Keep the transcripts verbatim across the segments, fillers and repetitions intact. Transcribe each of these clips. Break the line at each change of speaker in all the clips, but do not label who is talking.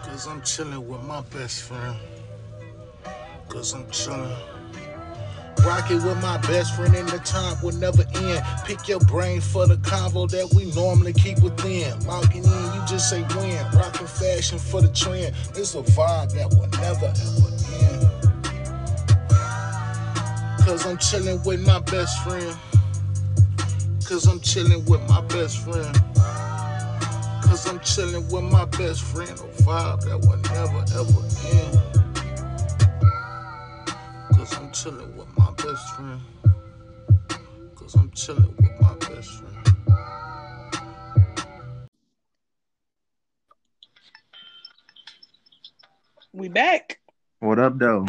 Cause I'm chilling with my best friend. Cause I'm chilling. Rocking with my best friend and the time will never end. Pick your brain for the convo that we normally keep within. Logging in, you just say when. Rocking fashion for the trend. It's a vibe that will never ever end. Cause I'm chilling with my best friend. Cause I'm chilling with my best friend. Cause I'm chilling with my best friend. A vibe that will never ever end. Cause I'm chilling with my best friend. Cause I'm chilling with my best friend.
We back.
What up, though?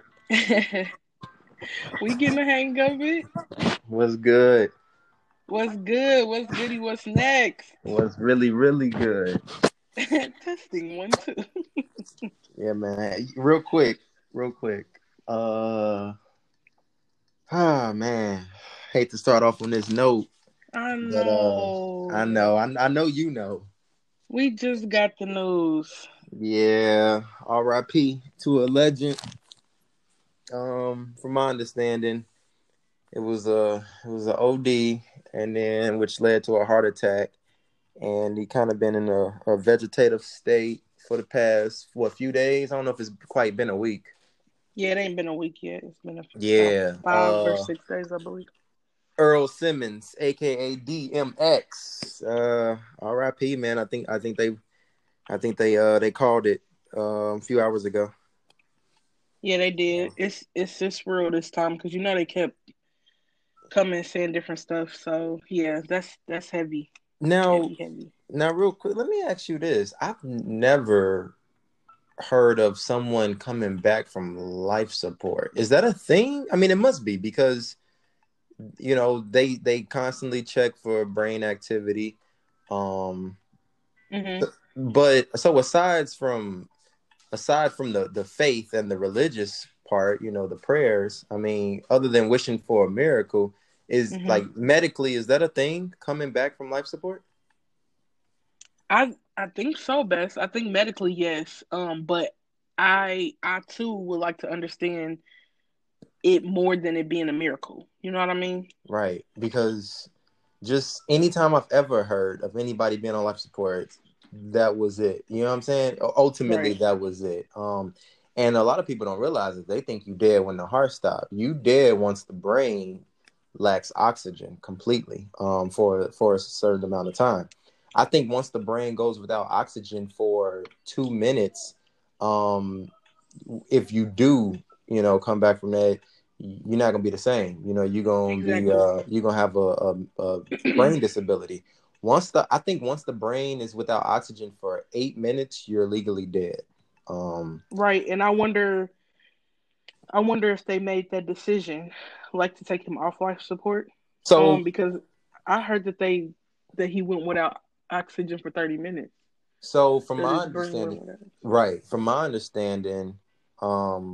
We getting the hang of it.
What's good?
What's good? What's goody? What's next?
What's really, really good?
Testing one, two.
Yeah, man. Real quick, real quick. Uh, ah, man. Hate to start off on this note,
I
but uh, I
know.
know, I, I know you know.
We just got the news.
Yeah, R I P to a legend. Um, from my understanding, it was a it was a O D, and then which led to a heart attack, and he kind of been in a, a vegetative state for the past what few days. I don't know if it's quite been a week.
Yeah, it ain't been a week yet. It's been about
Yeah,
five or
uh,
six days, I believe.
Earl Simmons, aka D M X, uh, R I P man. I think I think they, I think they uh they called it uh, a few hours ago.
Yeah, they did. It's it's just real this time because you know they kept coming saying different stuff. So yeah, that's that's heavy,
Now,
heavy, heavy.
now, real quick, let me ask you this: I've never heard of someone coming back from life support. Is that a thing? I mean, it must be because you know they they constantly check for brain activity. Um,
Mm-hmm.
but so aside from aside from the the faith and the religious part, you know, the prayers. I mean, other than wishing for a miracle, is
Mm-hmm.
like medically, is that a thing? Coming back from life support?
I I think so, best. I think medically, yes. Um, but I I too would like to understand it more than it being a miracle. You know what I mean?
Right, because just anytime I've ever heard of anybody being on life support, that was it. You know what I'm saying? Ultimately,
Right.
that was it. Um, and a lot of people don't realize it. They think you dead when the heart stops. You dead once the brain lacks oxygen completely. Um, for for a certain amount of time. I think once the brain goes without oxygen for two minutes, um, if you do, you know, come back from that, you're not gonna be the same. You know, you're gonna be
Exactly.
uh you're gonna have a, a, a brain disability. Once the I think once the brain is without oxygen for eight minutes, you're legally dead. Um
Right. And I wonder I wonder if they made that decision, like to take him off life support.
so
Um, because I heard that they that he went without oxygen for thirty minutes.
so from
That
my
his brain went
understanding,
without.
right, from my understanding, um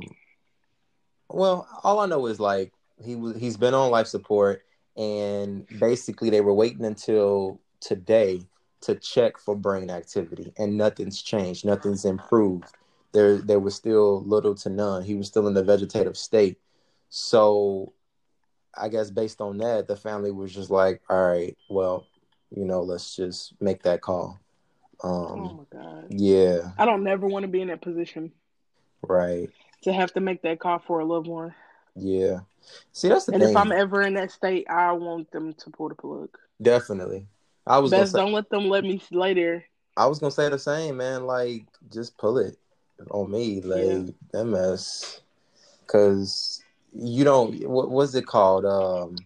well, all I know is like he was he's been on life support and basically they were waiting until today to check for brain activity and nothing's changed, nothing's improved. There there was still little to none. He was still in the vegetative state. So I guess based on that, the family was just like, all right, well, you know, let's just make that call.
Oh
Um
my god.
yeah,
I don't never want to be in that position
right.
to have to make that call for a loved one.
Yeah. See, that's the
And if I'm
thing.
ever in that state, I want them to pull the plug.
Definitely. I was gonna
Best
say
don't let them let me lay there.
I was gonna say the same, man. Like, just pull it on me,
Yeah.
like that mess, because you don't. What was it called? Um,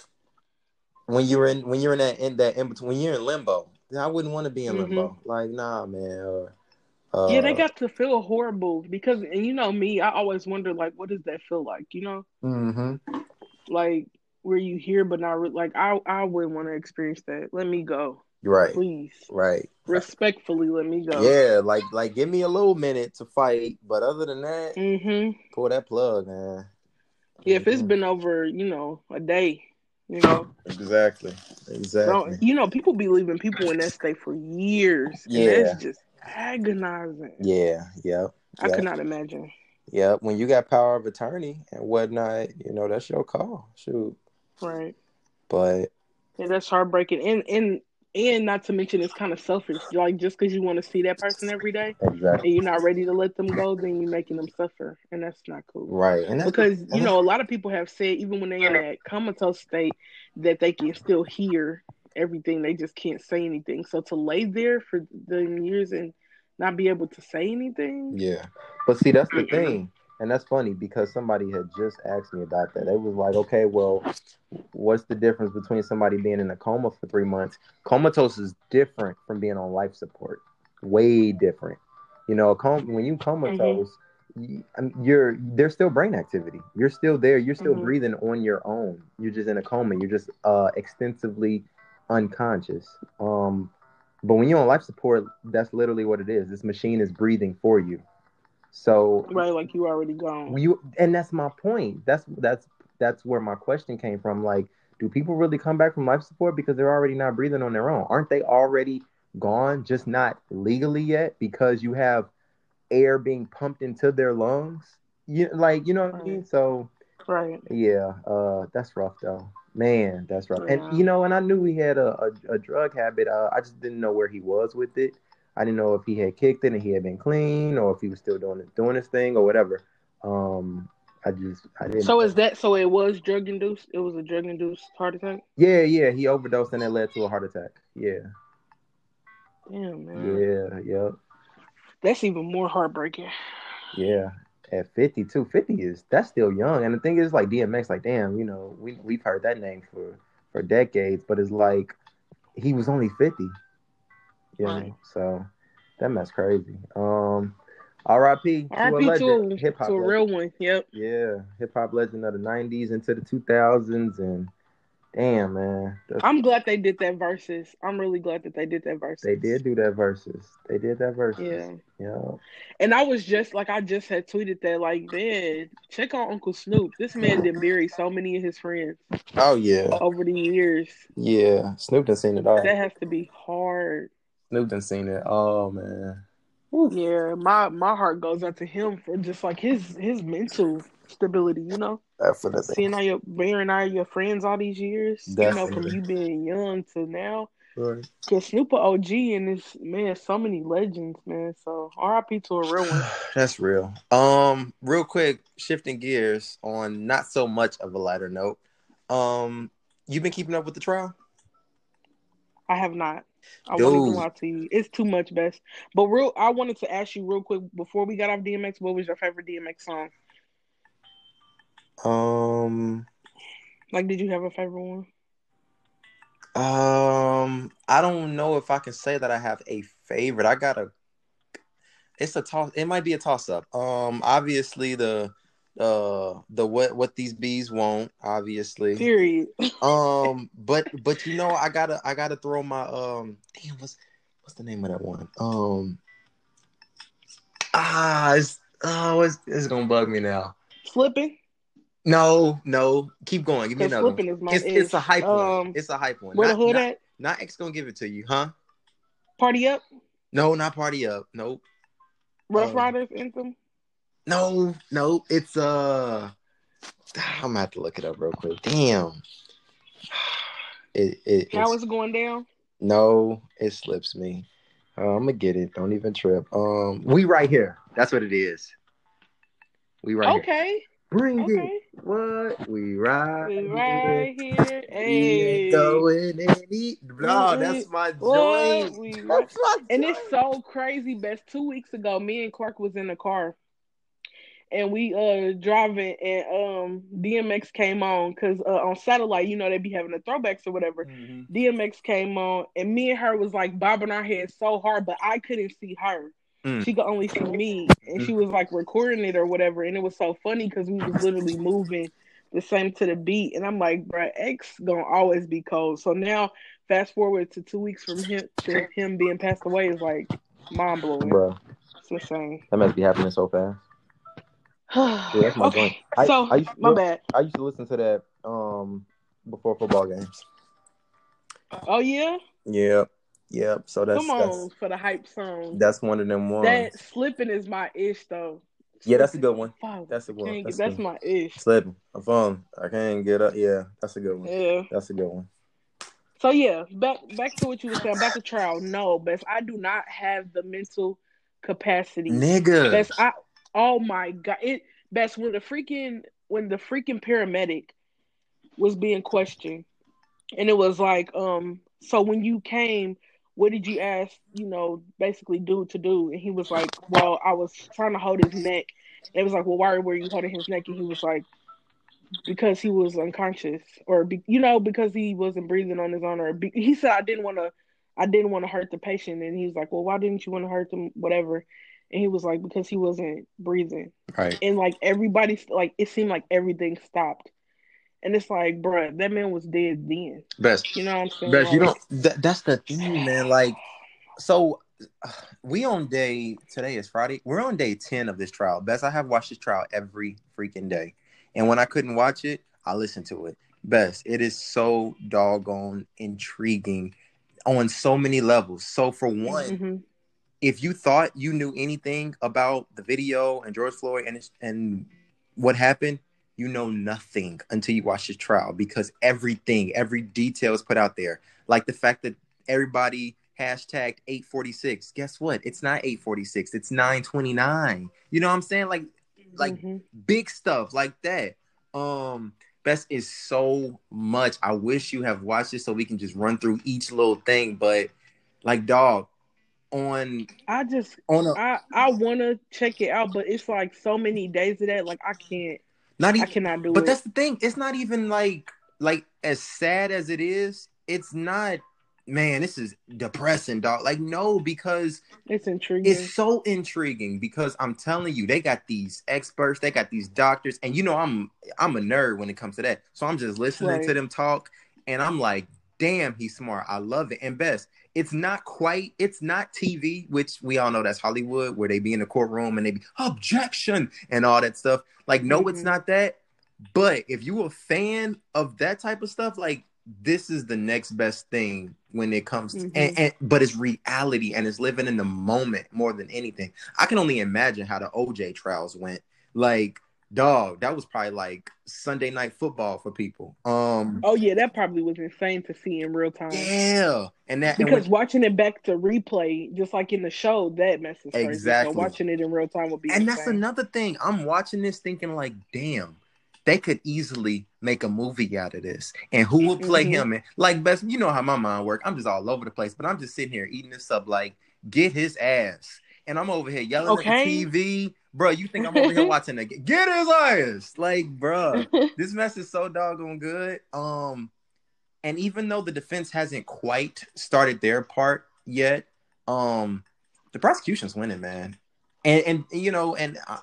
when you're in when you're in that in that in between when you're in limbo. I wouldn't want to be in
Mhm.
limbo. Like, nah, man. Or,
Yeah, they
uh,
got to feel horrible because, and you know me, I always wonder like, what does that feel like? You know,
mm-hmm.
like where you hear but not re- like I I wouldn't want to experience that. Let me go,
Right,
please.
right.
Respectfully, let me go.
Yeah, like like give me a little minute to fight, but other than that,
Mhm.
pull that plug, man.
Yeah, if it's
Mm-hmm.
been over, you know, a day, you know,
Exactly,
don't
exactly.
you know people be leaving people in that state for years, and that's
Yeah,
just agonizing.
Yeah, yep.
I
yep.
could not imagine.
Yep. When you got power of attorney and whatnot, you know, that's your call. Shoot.
Right.
But
yeah, that's heartbreaking. And and and not to mention it's kind of selfish. Like just because you want to see that person every day
exactly.
and you're not ready to let them go, then you're making them suffer. And that's not cool.
Right. And that's
because,
and
you know, a lot of people have said even when they're in that comatose state that they can still hear everything. They just can't say anything. So to lay there for the years and not be able to say anything.
Yeah. But see, that's the mm-mm. thing. And that's funny because somebody had just asked me about that. It was like, okay, well, what's the difference between somebody being in a coma for three months? Comatose is different from being on life support. Way different. You know, a com- when you comatose, mm-hmm. you're there's still brain activity. You're still there. You're still mm-hmm. breathing on your own. You're just in a coma. You're just uh, extensively unconscious. Um, but when you're on life support, that's literally what it is. This machine is breathing for you. So
right, like you already gone.
You and that's my point. That's that's that's where my question came from. Like, do people really come back from life support because they're already not breathing on their own? Aren't they already gone, just not legally yet because you have air being pumped into their lungs? You like, you know what right. I mean? So,
right,
yeah, uh, that's rough though. Man, that's rough.
Yeah.
And you know, and I knew he had a, a, a drug habit. Uh, I just didn't know where he was with it. I didn't know if he had kicked it and he had been clean, or if he was still doing it, doing his thing, or whatever. Um, I just, I didn't.
So is that so? It was drug induced. It was a drug induced heart attack.
Yeah, yeah. He overdosed and it led to a heart attack. Yeah.
Damn, man.
Yeah, yeah.
That's even more heartbreaking.
Yeah. At fifty-two, fifty is that's still young. And the thing is, like D M X, like damn, you know, we we've heard that name for for decades, but it's like he was only fifty. You right. know, so that mess crazy. Um, R I P to a legend, hip hop
to a
legend.
real one. Yep.
Yeah, hip hop legend of the nineties into the two thousands, and damn man,
that's... I'm glad they did that versus. I'm really glad that they did that versus.
They did do that versus. They did that versus.
Yeah.
Yeah.
And I was just like, I just had tweeted that, like, man, check on Uncle Snoop. This man did bury so many of his friends.
Oh yeah.
Over the years.
Yeah, Snoop done seen it all.
That has to be hard.
Snoop done seen it. Oh man.
Oof. Yeah, my my heart goes out to him for just like his his mental stability, you know.
Definitely.
Seeing all your bearing all your friends all these years,
Definitely.
you know, from you being young to now.
Right.
Cause Snoop a O G and this man, so many legends, man. So R I P to a real one.
That's real. Um, real quick, shifting gears on not so much of a lighter note. Um, you been keeping up with the trial?
I have not. I won't even lie to you. It's too much, best. But real, I wanted to ask you real quick before we got off D M X. What was your favorite D M X song?
Um,
like, did you have a favorite one?
Um, I don't know if I can say that I have a favorite. I got a. It's a toss. It might be a toss up. Um, obviously the, uh, the what what these bees want. Obviously.
Period.
um, but but you know I gotta I gotta throw my um. Damn, what's what's the name of that one? Um. Ah, it's oh, it's, it's gonna bug me now.
Slipping.
No, no. Keep going. Give me another one.
Is my
it's, it's a hype um, one. It's a hype one.
Where
not,
the hood
not,
at?
Not X gonna give it to you, huh?
Party Up?
No, not Party Up. Nope.
Rough
um,
Riders Anthem?
No, no. It's uh I'm gonna have to look it up real quick. Damn. It, it
How it's going down?
No, it slips me. Uh, I'm gonna get it. Don't even trip. Um, we right here. That's what it is. We right
okay.
here. Bring
okay.
it. What? We right
We right here. here.
Hey. Going any. No, that's my joint.
We
that's
right.
my
and
joint.
it's so crazy, best. Two weeks ago, me and Clark was in the car. And we uh driving, and um D M X came on because uh, on satellite, you know, they be having the throwbacks or whatever. Mm-hmm. D M X came on, and me and her was like bobbing our heads so hard, but I couldn't see her. Mm. She could only see me, and she was like recording it or whatever. And it was so funny because we was literally moving the same to the beat. And I'm like, bruh, X gonna always be cold. So now, fast forward to two weeks from him to him being passed away is like mind blowing,
bro.
It's insane.
That must be happening so fast. Yeah, that's my
okay,
joint. I,
so
I used,
my bad.
I used to listen to that um before football games.
Oh yeah.
Yeah. Yep. So that's
Come
that's
on for the hype song.
that's one of them ones.
That Slipping is my ish though.
Yeah, that's a
Slipping.
good one.
Fuck,
That's a good one.
can't
That's
get, that's
good.
my ish.
Slipping. I'm phone. I can't get up. Yeah, that's a good one.
Yeah.
That's a good one.
So yeah, back back to what you were saying about the trial. No, Bess, I do not have the mental capacity.
Nigga.
Bess, I oh my god. It Bess, when the freaking when the freaking paramedic was being questioned, and it was like, um, so when you came, what did you ask, you know, basically do to do? And he was like, well, I was trying to hold his neck. And it was like, well, why were you holding his neck? And he was like, because he was unconscious, or be, you know, because he wasn't breathing on his own, or be, he said, I didn't want to, I didn't want to hurt the patient. And he was like, well, why didn't you want to hurt them? Whatever. And he was like, because he wasn't breathing.
Right.
And like everybody, like it seemed like everything stopped. And it's like, bruh, that man was dead then.
Best.
You know what I'm saying?
Best,
like,
you don't. That, that's the thing, man. Like, so uh, we on day. Today is Friday. We're on day ten of this trial. Best, I have watched this trial every freaking day, and when I couldn't watch it, I listened to it. Best, it is so doggone intriguing on so many levels. So for one, mm-hmm. if you thought you knew anything about the video and George Floyd and and what happened, you know nothing until you watch this trial, because everything, every detail is put out there. Like the fact that everybody hashtagged eight forty-six. Guess what? It's not eight forty-six. It's nine twenty-nine. You know what I'm saying? Like, like mm-hmm. big stuff like that. Um, Best is so much. I wish you have watched it so we can just run through each little thing. But like, dog, on
I just
on a,
I I want to check it out, but it's like so many days of that. Like I can't.
Not even,
I cannot do
but
it.
But that's the thing. It's not even like like as sad as it is. It's not. Man, this is depressing, dog. Like no, because
it's intriguing.
It's so intriguing because I'm telling you, they got these experts, they got these doctors, and you know I'm I'm a nerd when it comes to that. So I'm just listening right. to them talk, and I'm like, damn, he's smart. I love it. And Best, it's not quite, it's not T V, which we all know that's Hollywood, where they be in the courtroom and they be objection and all that stuff. Like, no, mm-hmm. it's not that. But if you a fan of that type of stuff, like this is the next best thing when it comes to, mm-hmm. and, and but it's reality and it's living in the moment more than anything. I can only imagine how the O J trials went. Like, dog, that was probably like Sunday night football for people. Um,
oh yeah, that probably was insane to see in real time.
Yeah, and that
because
and when,
watching it back to replay, just like in the show, that mess is crazy.
Exactly.
So watching it in real time would be.
And
insane.
That's another thing. I'm watching this thinking like, damn, they could easily make a movie out of this, and who would play mm-hmm. him? And like, Best, you know how my mind works. I'm just all over the place, but I'm just sitting here eating this up. Like, get his ass, and I'm over here yelling okay. at the T V. Bro, you think I'm over here watching the get his ass? Like, bro, this mess is so doggone good. Um, and even though the defense hasn't quite started their part yet, um, the prosecution's winning, man. And and you know, and uh,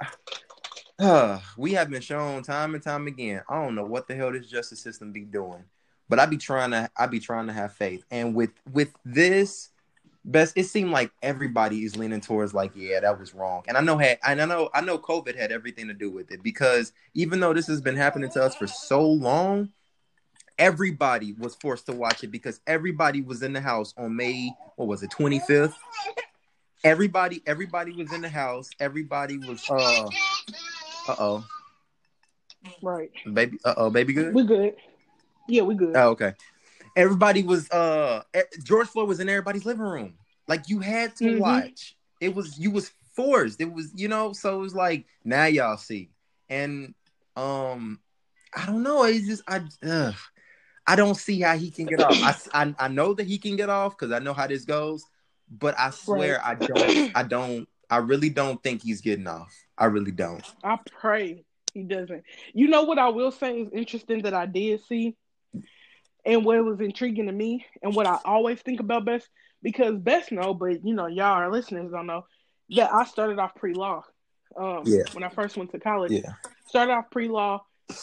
uh, we have been shown time and time again. I don't know what the hell this justice system be doing, but I be trying to, I be trying to have faith. And with with this. Best, it seemed like everybody is leaning towards like, yeah, that was wrong. And I know had and I know I know COVID had everything to do with it, because even though this has been happening to us for so long, everybody was forced to watch it because everybody was in the house on May, what was it, twenty-fifth? Everybody, everybody was in the house. Everybody was uh uh-oh.
Right.
Baby, uh-oh, baby good?
We good. Yeah, we good.
Oh, okay. Everybody was uh George Floyd was in everybody's living room. Like, you had to mm-hmm. watch. It was you was forced. It was, you know, so it was like, now y'all see. And um I don't know. It's just I ugh, I don't see how he can get off. I, I I know that he can get off because I know how this goes, but I swear right. I don't I don't I really don't think he's getting off. I really don't.
I pray he doesn't. You know what I will say is interesting that I did see? And what was intriguing to me, and what I always think about Best, because Best know, but you know, y'all, our listeners don't know, that I started off pre-law. Um,
yeah.
When I first went to college,
yeah.
started off pre-law,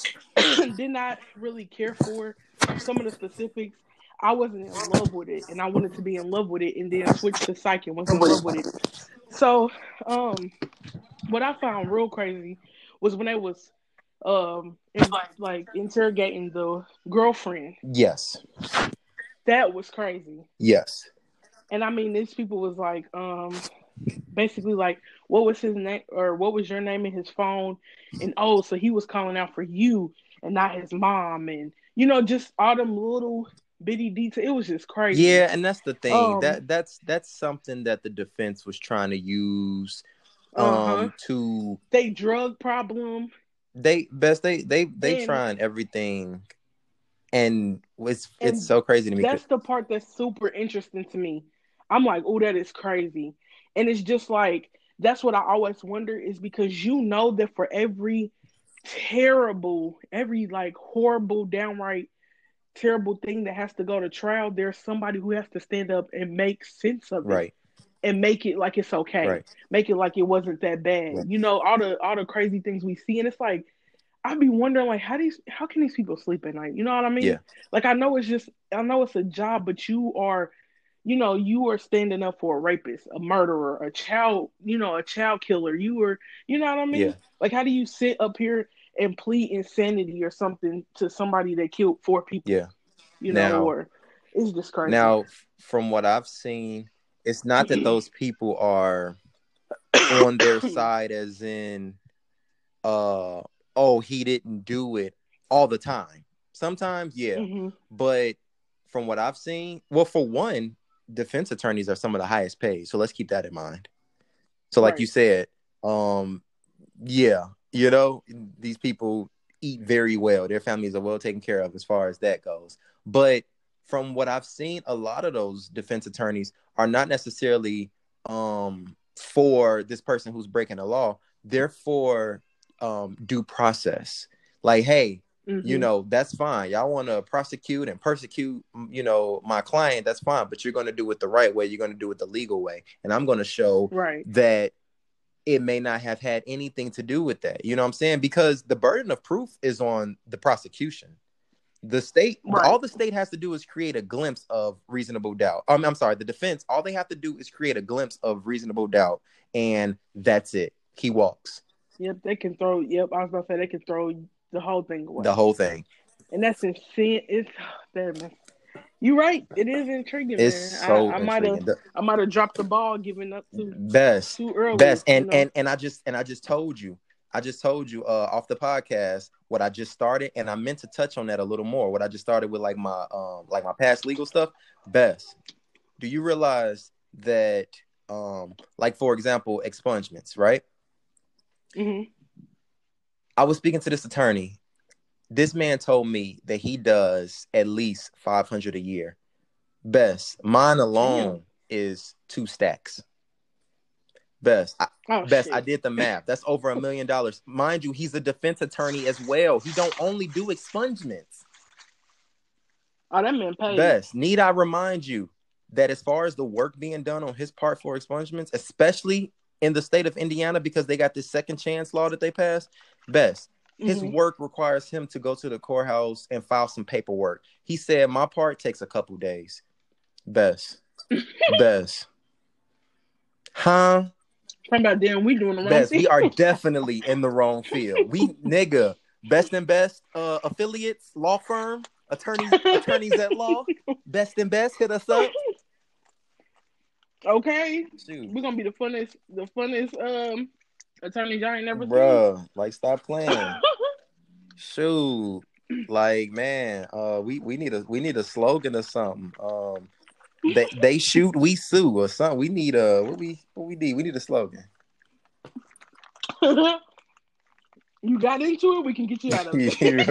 did not really care for some of the specifics. I wasn't in love with it, and I wanted to be in love with it, and then switched to psych and was in love with it. So, um, what I found real crazy was when they was um in, like interrogating the girlfriend.
Yes.
That was crazy.
Yes.
And I mean, these people was like, um, basically like, what was his name or what was your name in his phone? And oh, so he was calling out for you and not his mom, and you know, just all them little bitty details. It was just crazy.
Yeah, and that's the thing.
Um,
That that's that's something that the defense was trying to use
uh huh.
um to
They drug problem
they best they they they
and
trying everything, and it's it's
and
so crazy to me. 'Cause-
that's the part that's super interesting to me. I'm like, oh, that is crazy. And it's just like that's what I always wonder is because you know that for every terrible, every like horrible, downright terrible thing that has to go to trial, there's somebody who has to stand up and make sense of it
right,
and make it like it's okay.
right,
Make it like it wasn't that bad.
right.
You know, all the all the crazy things we see. And it's like I'd be wondering like how these how can these people sleep at night? You know what I
Yeah,
mean? Like I know it's just I know it's a job, but you are you know, you are standing up for a rapist, a murderer, a child, you know, a child killer. You were, you know what I
yeah,
mean? Like, how do you sit up here and plead insanity or something to somebody that killed four people,
yeah.
you know,
Now,
or it's just crazy.
now, from what I've seen, it's not that those people are on their side, as in, uh, oh, he didn't do it all the time. Sometimes, yeah,
hmm
but from what I've seen, well, for one, defense attorneys are some of the highest paid, so let's keep that in mind. So, like you
Right.
said, um, yeah, you know, these people eat very well. Their families are well taken care of as far as that goes. But from what I've seen, a lot of those defense attorneys are not necessarily um, for this person who's breaking the law. They're for um, due process. Like, hey, you
hmm
know, that's fine. Y'all want to prosecute and persecute, you know, my client. That's fine. But you're going to do it the right way. You're going to do it the legal way. And I'm going to show
Right.
that it may not have had anything to do with that. You know what I'm saying? Because the burden of proof is on the prosecution. The state,
Right.
all the state has to do is create a glimpse of reasonable doubt. Um, I'm sorry, the defense, all they have to do is create a glimpse of reasonable doubt, and that's it. He walks.
Yep. They can throw. Yep. I was about to say they can throw the whole thing
The
away,
whole thing.
and that's insane. It's damn. Man. You're right. It is intriguing,
It's
man. I,
so
I might have
intriguing. The
I might have dropped the ball giving up too
best,
too early.
best,
You
and
know.
and and I just and I just told you, I just told you uh, off the podcast what I just started, and I meant to touch on that a little more. What I just started with, like my um like my past legal stuff. Best. Do you realize that um like for example expungements, right?
hmm
I was speaking to this attorney. This man told me that he does at least five hundred a year. Best. Mine
Damn.
alone is two stacks. Best. I,
Oh
best. I
shit.
did the math. That's over a million dollars. Mind you, he's a defense attorney as well. He don't only do expungements.
Oh, that man paid.
Best. Need I remind you that as far as the work being done on his part for expungements, especially in the state of Indiana, because they got this second chance law that they passed, best. His
hmm
work requires him to go to the courthouse and file some paperwork. He said, my part takes a couple days. Best. Best. Huh?
Talking about damn, we doing the wrong
Best.
thing.
We are definitely in the wrong field. We, nigga, best and best uh, affiliates, law firm, attorneys, attorneys at law. Best and best, hit us up.
Okay,
Shoot.
we're gonna be the funnest, the funnest um attorneys y'all ain't never
Bruh, like stop playing. Shoot. Like, man, uh we, we need a we need a slogan or something. Um they they shoot, we sue or something. We need a what we what we need? We need a slogan.
seen. You got into it, we can get you out of it.
You're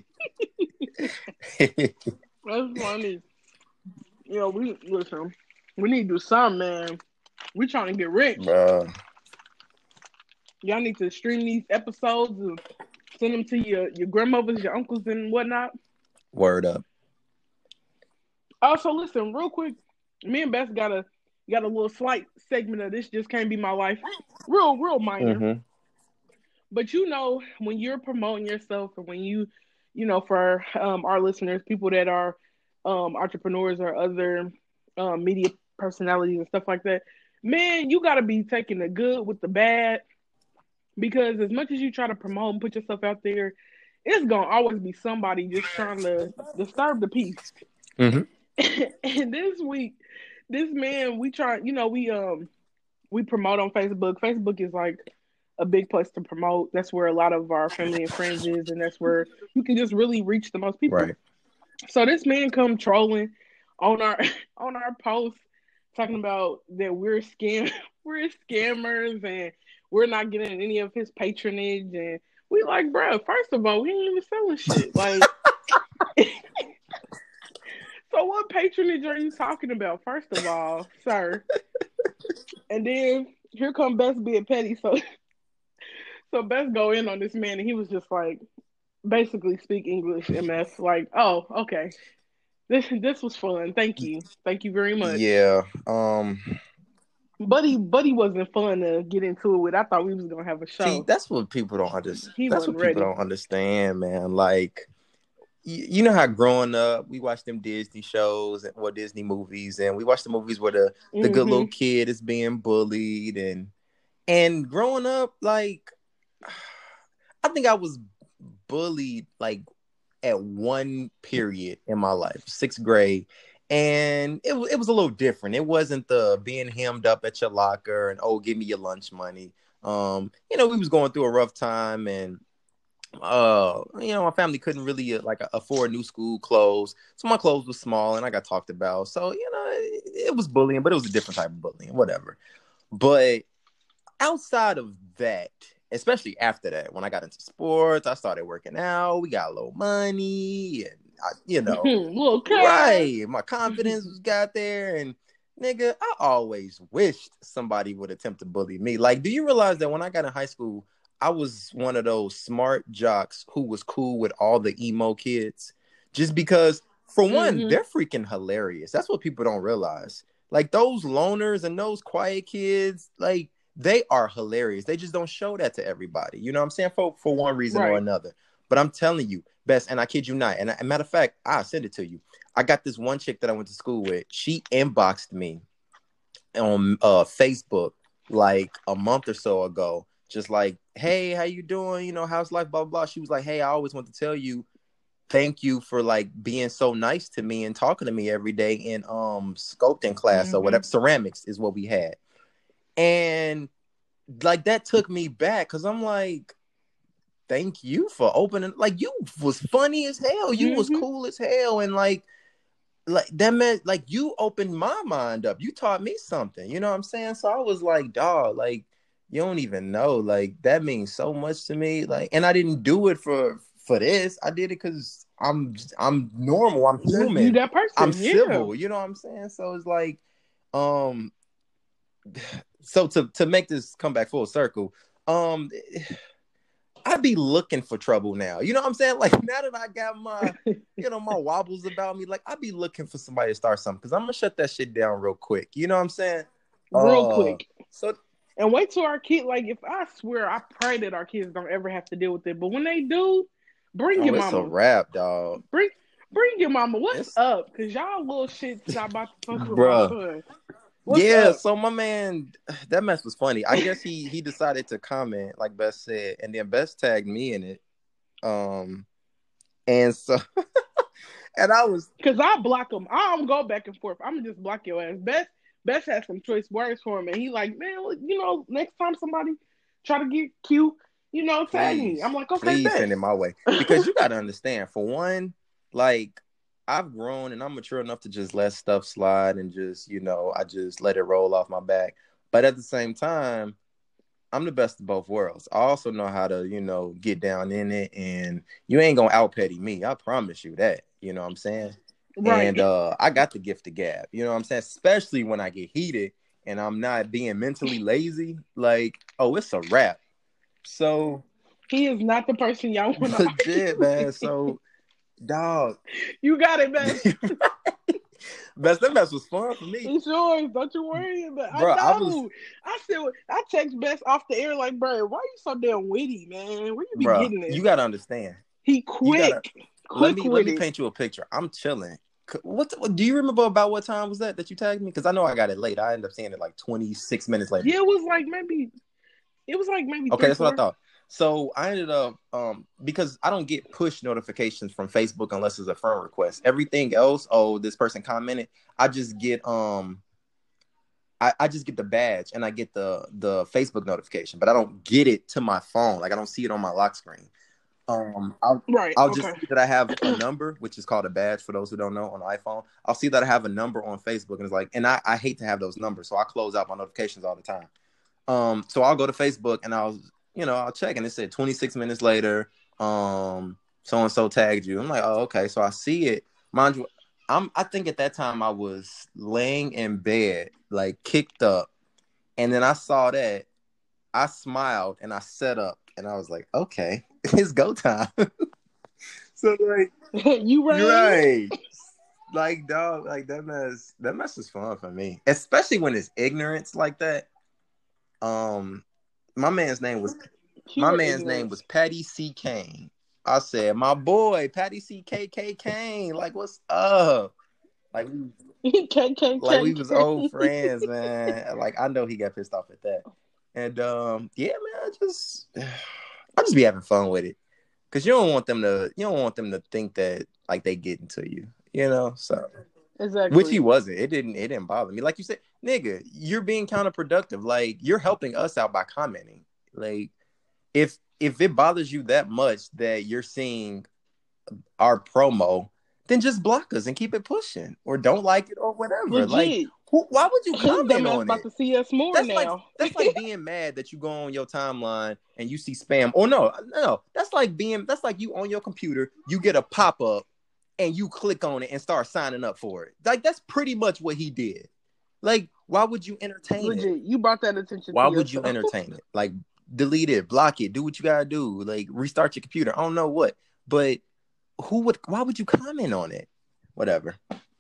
right.
That's funny. You know, we listen. We need to do something, man. We trying to get rich.
Bruh.
Y'all need to stream these episodes and send them to your, your grandmothers, your uncles, and whatnot.
Word up.
Also, listen, real quick. Me and Beth got a got a little slight segment of this. Just can't be my life. Real, real minor.
Mm-hmm.
But you know, when you're promoting yourself, or when you, you know, for um, our listeners, people that are um, entrepreneurs or other um, media personalities and stuff like that, man, you got to be taking the good with the bad. Because as much as you try to promote and put yourself out there, it's gonna always be somebody just trying to disturb the peace.
Mm-hmm.
And this week, this man, we try, you know, we um we promote on Facebook. Facebook is like a big place to promote. That's where a lot of our family and friends is, and that's where you can just really reach the most people.
Right.
So this man come trolling on our on our post, talking about that we're scam we're scammers and we're not getting any of his patronage, and we like, bro, first of all, we ain't even selling shit. Like, so what patronage are you talking about, first of all, sir? And then here come Best being petty. So so Best go in on this man, and he was just like, basically speak English, M F. Like, oh, okay. This this was fun. Thank you. Thank you very much.
Yeah. Um
Buddy Buddy wasn't fun to get into it with. I thought we was gonna have a show.
See, that's what people don't understand.
He
That's what
wasn't
people
ready.
don't understand, man. Like, you, you know how growing up, we watched them Disney shows and or Disney movies, and we watched the movies where the, the
Mm-hmm.
good little kid is being bullied, and and growing up, like, I think I was bullied like at one period in my life, sixth grade. And it, it was a little different. It wasn't the being hemmed up at your locker and, oh, give me your lunch money. Um, you know, we was going through a rough time, and uh, you know, my family couldn't really uh, like afford new school clothes, so my clothes were small, and I got talked about. So you know, it, it was bullying, but it was a different type of bullying, whatever. But outside of that, especially after that, when I got into sports, I started working out. We got a little money, and I, you know,
Little cat.
right. My confidence was got there, and nigga, I always wished somebody would attempt to bully me. Like, do you realize that when I got in high school, I was one of those smart jocks who was cool with all the emo kids, just because, for one,
Mhm.
they're freaking hilarious. That's what people don't realize. Like, those loners and those quiet kids, like, they are hilarious. They just don't show that to everybody. You know what I'm saying? For for one reason or
Right.
another. But I'm telling you, Best, and I kid you not. And a matter of fact, I'll send it to you. I got this one chick that I went to school with. She inboxed me on uh, Facebook like a month or so ago. Just like, hey, how you doing? You know, how's life? Blah, blah, blah. She was like, hey, I always want to tell you, thank you for like being so nice to me and talking to me every day in um sculpting class
Mhm.
or whatever. Ceramics is what we had. And like that took me back because I'm like, thank you for opening. Like, you was funny as hell. You was
Mhm.
cool as hell. And like, like that meant like you opened my mind up. You taught me something. You know what I'm saying? So I was like, dog, like, you don't even know. Like, that means so much to me. Like, and I didn't do it for for this. I did it because I'm I'm normal. I'm
You
human.
that person.
I'm
Yeah.
civil. You know what I'm saying? So it's like, um, so to to make this come back full circle, um, I be looking for trouble now. You know what I'm saying? Like, now that I got my, you know, my wobbles about me, like, I be looking for somebody to start something because I'm gonna shut that shit down real quick. You know what I'm saying?
Real
Uh,
quick.
So
And wait till our kid, like, if I swear, I pray that our kids don't ever have to deal with it. But when they do, bring
oh,
your
it's a
mama.
wrap, dog.
Bring bring your mama. What's
It's-
up? Because y'all little shit's not about to fuck with
Bruh.
my son. What's
yeah,
up?
so my man, that mess was funny. I guess he he decided to comment, like Best said, and then Best tagged me in it. Um, and so, and I was,
Because I block him. I don't go back and forth. I'm going to just block your ass. Best Best has some choice words for him. And he like, man, you know, next time somebody try to get cute, you know, tag
please,
me. I'm like, okay,
please
bet.
send it my way. Because you got to understand, for one, like, I've grown and I'm mature enough to just let stuff slide and just, you know, I just let it roll off my back. But at the same time, I'm the best of both worlds. I also know how to, you know, get down in it, and you ain't gonna out petty me. I promise you that. You know what I'm saying?
Right.
And uh, I got the gift of gab. You know what I'm saying? Especially when I get heated and I'm not being mentally lazy. Like, oh, it's a wrap. So
He is not the person y'all want to
legit, man. So, dog,
You got it, Best.
Best that mess was fun for me.
It's yours. Don't you worry about it.
Bro,
I
I
know.
was-
I still, I text Best off the air like, bro, why you so damn witty, man? Where you be
Bro,
getting it?
you gotta understand.
He quick.
gotta-
quick
Let me
with
let me
it.
paint you a picture. I'm chilling. C- What, the- do you remember about what time was that that you tagged me? Because I know I got it late. I ended up seeing it like twenty-six minutes later.
Yeah, it was like maybe, it was like maybe
Okay,
three,
that's what I
four.
thought. So I ended up um because I don't get push notifications from Facebook unless it's a friend request. Everything else, oh, this person commented, I just get um I, I just get the badge and I get the the Facebook notification, but I don't get it to my phone. Like I don't see it on my lock screen. Um, I'll
Right.
I'll
Okay.
just see that I have a number, which is called a badge for those who don't know on the iPhone. I'll see that I have a number on Facebook, and it's like, and I, I hate to have those numbers, so I close out my notifications all the time. Um, so I'll go to Facebook and I'll, you know, I'll check, and it said twenty-six minutes later, um, so and so tagged you. I'm like, oh, okay. So I see it. Mind you, I'm I think at that time I was laying in bed, like kicked up, and then I saw that. I smiled and I set up, and I was like, okay, it's go time. So like,
you ran.
You're right. Like, dog, like that mess, that mess is fun for me, especially when it's ignorance like that. Um, my man's name was
Pure
my man's
ignorance.
name was Patty C. Kane. I said, my boy, Patty C. K K Kane. Like, what's up? Like, we,
K K
like we was old friends, man. Like, I know he got pissed off at that. And um, yeah, man, I just I just be having fun with it. Cause you don't want them to you don't want them to think that like they getting to you, you know? So
Exactly.
which he wasn't. It didn't it didn't bother me. Like you said, nigga, you're being counterproductive. Like you're helping us out by commenting. Like if if it bothers you that much that you're seeing our promo, then just block us and keep it pushing. Or don't like it or whatever.
Legit.
Like who, why would you
His
comment
dumbass
on
about
it?
to see us more
That's
now.
like that's like being mad that you go on your timeline and you see spam. Or no, no, that's like being that's like you on your computer, you get a pop-up and you click on it and start signing up for it. Like that's pretty much what he did. Like, why would you entertain
Legit.
it?
You brought that attention.
Why
to
would
yourself.
you entertain it? Like, delete it, block it, do what you gotta do, like restart your computer. I don't know what, but who would? Why would you comment on it? Whatever.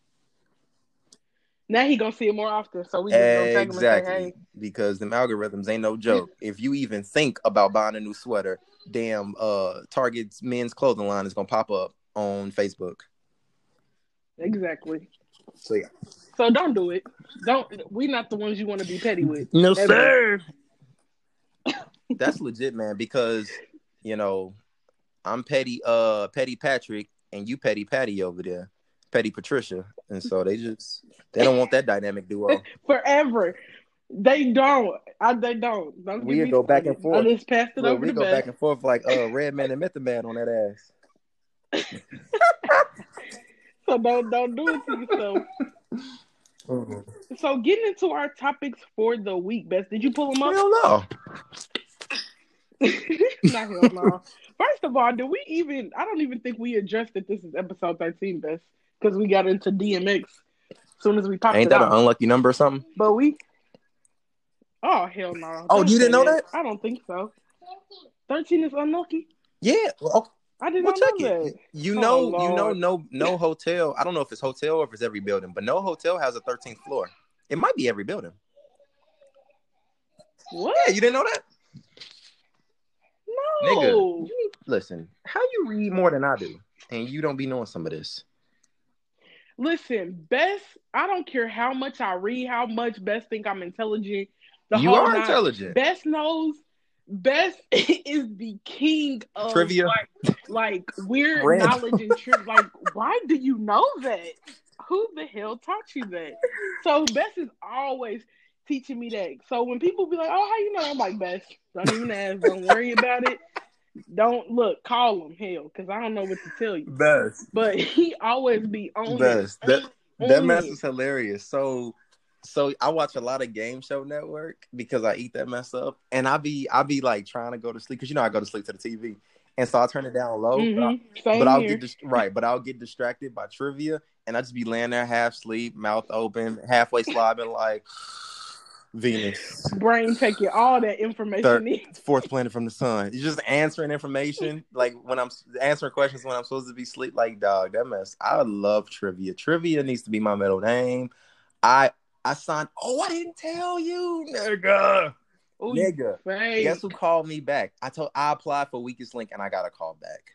Now he gonna see it more often, so we just gonna tag him
Exactly,
and say, hey.
because them algorithms ain't no joke. If you even think about buying a new sweater, damn, uh, Target's men's clothing line is gonna pop up on Facebook.
Exactly.
So yeah.
So don't do it. Don't. We're not the ones you want to be petty with.
No
Ever.
sir. That's legit, man. Because you know, I'm petty, uh, petty Patrick, and you petty Patty over there, petty Patricia, and so they just they don't want that dynamic duo
forever. They don't. I, they don't. Don't
we
get me
go back
started.
and forth.
I just passed it
Look,
over
we
to
go
Beth.
back and forth like uh, Red Man and Method Man on that ass.
So don't don't do it to yourself. Mm-hmm. So getting into our topics for the week, Beth, did you pull them up?
Hell no.
Not hell no. First of all, do we even? I don't even think we addressed that this is episode thirteen, Beth, because we got into D M X as soon as we popped
Ain't
it
that
out.
an unlucky number or something?
But we. Oh hell no!
Oh,
Don't
you didn't know
that.
that?
I don't think so. Thirteen is unlucky.
Yeah. Well,
I did
well,
not
check
know
it.
that.
You
Oh,
know,
Lord.
you know, no, no hotel. I don't know if it's hotel or if it's every building, but no hotel has a thirteenth floor. It might be every building.
What?
Yeah, you didn't know that?
No.
Nigga, you, listen. How you read more than I do, and you don't be knowing some of this?
Listen, Best. I don't care how much I read, how much Best think I'm intelligent. The
You
whole
are
nine,
intelligent.
Best knows. Best is the king of
Trivia,
like, like weird
Random.
knowledge and trivia. Like, why do you know that? Who the hell taught you that? So Best is always teaching me that. So when people be like, "Oh, how you know?" I'm like, "Best, don't even ask. Don't worry about it. Don't look. Call him, hell, because I don't know what to tell you."
Best,
but he always be on
Best.
it.
That
on
that mess
it.
is hilarious. So. So I watch a lot of Game Show Network because I eat that mess up, and I be I be like trying to go to sleep because you know I go to sleep to the T V, and so I turn it down low.
Mm-hmm.
But, I,
Same
but I'll
here.
get dis- right, but I'll get distracted by trivia, and I just be laying there half sleep, mouth open, halfway slobbing like Venus.
Brain taking all that information
Third,
in.
fourth planet from the sun. You're just answering information like when I'm answering questions when I'm supposed to be asleep. Like dog, that mess. I love trivia. Trivia needs to be my middle name. I. I signed. Oh, I didn't tell you, nigga.
Ooh,
nigga.
Fake.
Guess who called me back? I told I applied for Weakest Link and I got a call back.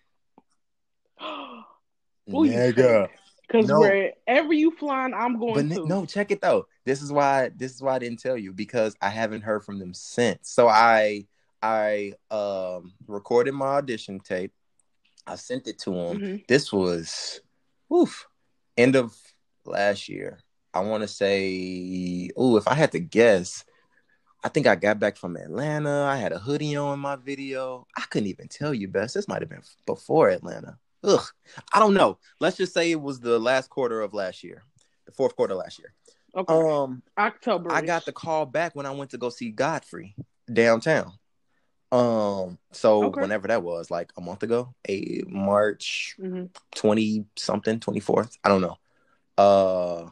Ooh, nigga. Because no. wherever you flying, I'm going
but
to.
No, check it though. This is why. This is why I didn't tell you because I haven't heard from them since. So I I um recorded my audition tape. I sent it to them. Mm-hmm. This was, oof, end of last year. I want to say, oh, if I had to guess, I think I got back from Atlanta. I had a hoodie on in my video. I couldn't even tell you, Best. This might have been before Atlanta. Ugh, I don't know. Let's just say it was the last quarter of last year, the fourth quarter last year.
Okay.
Um,
October.
I got the call back when I went to go see Godfrey downtown. Um, so
Okay.
whenever that was, like a month ago, a March twenty something, twenty fourth. I don't know. Uh,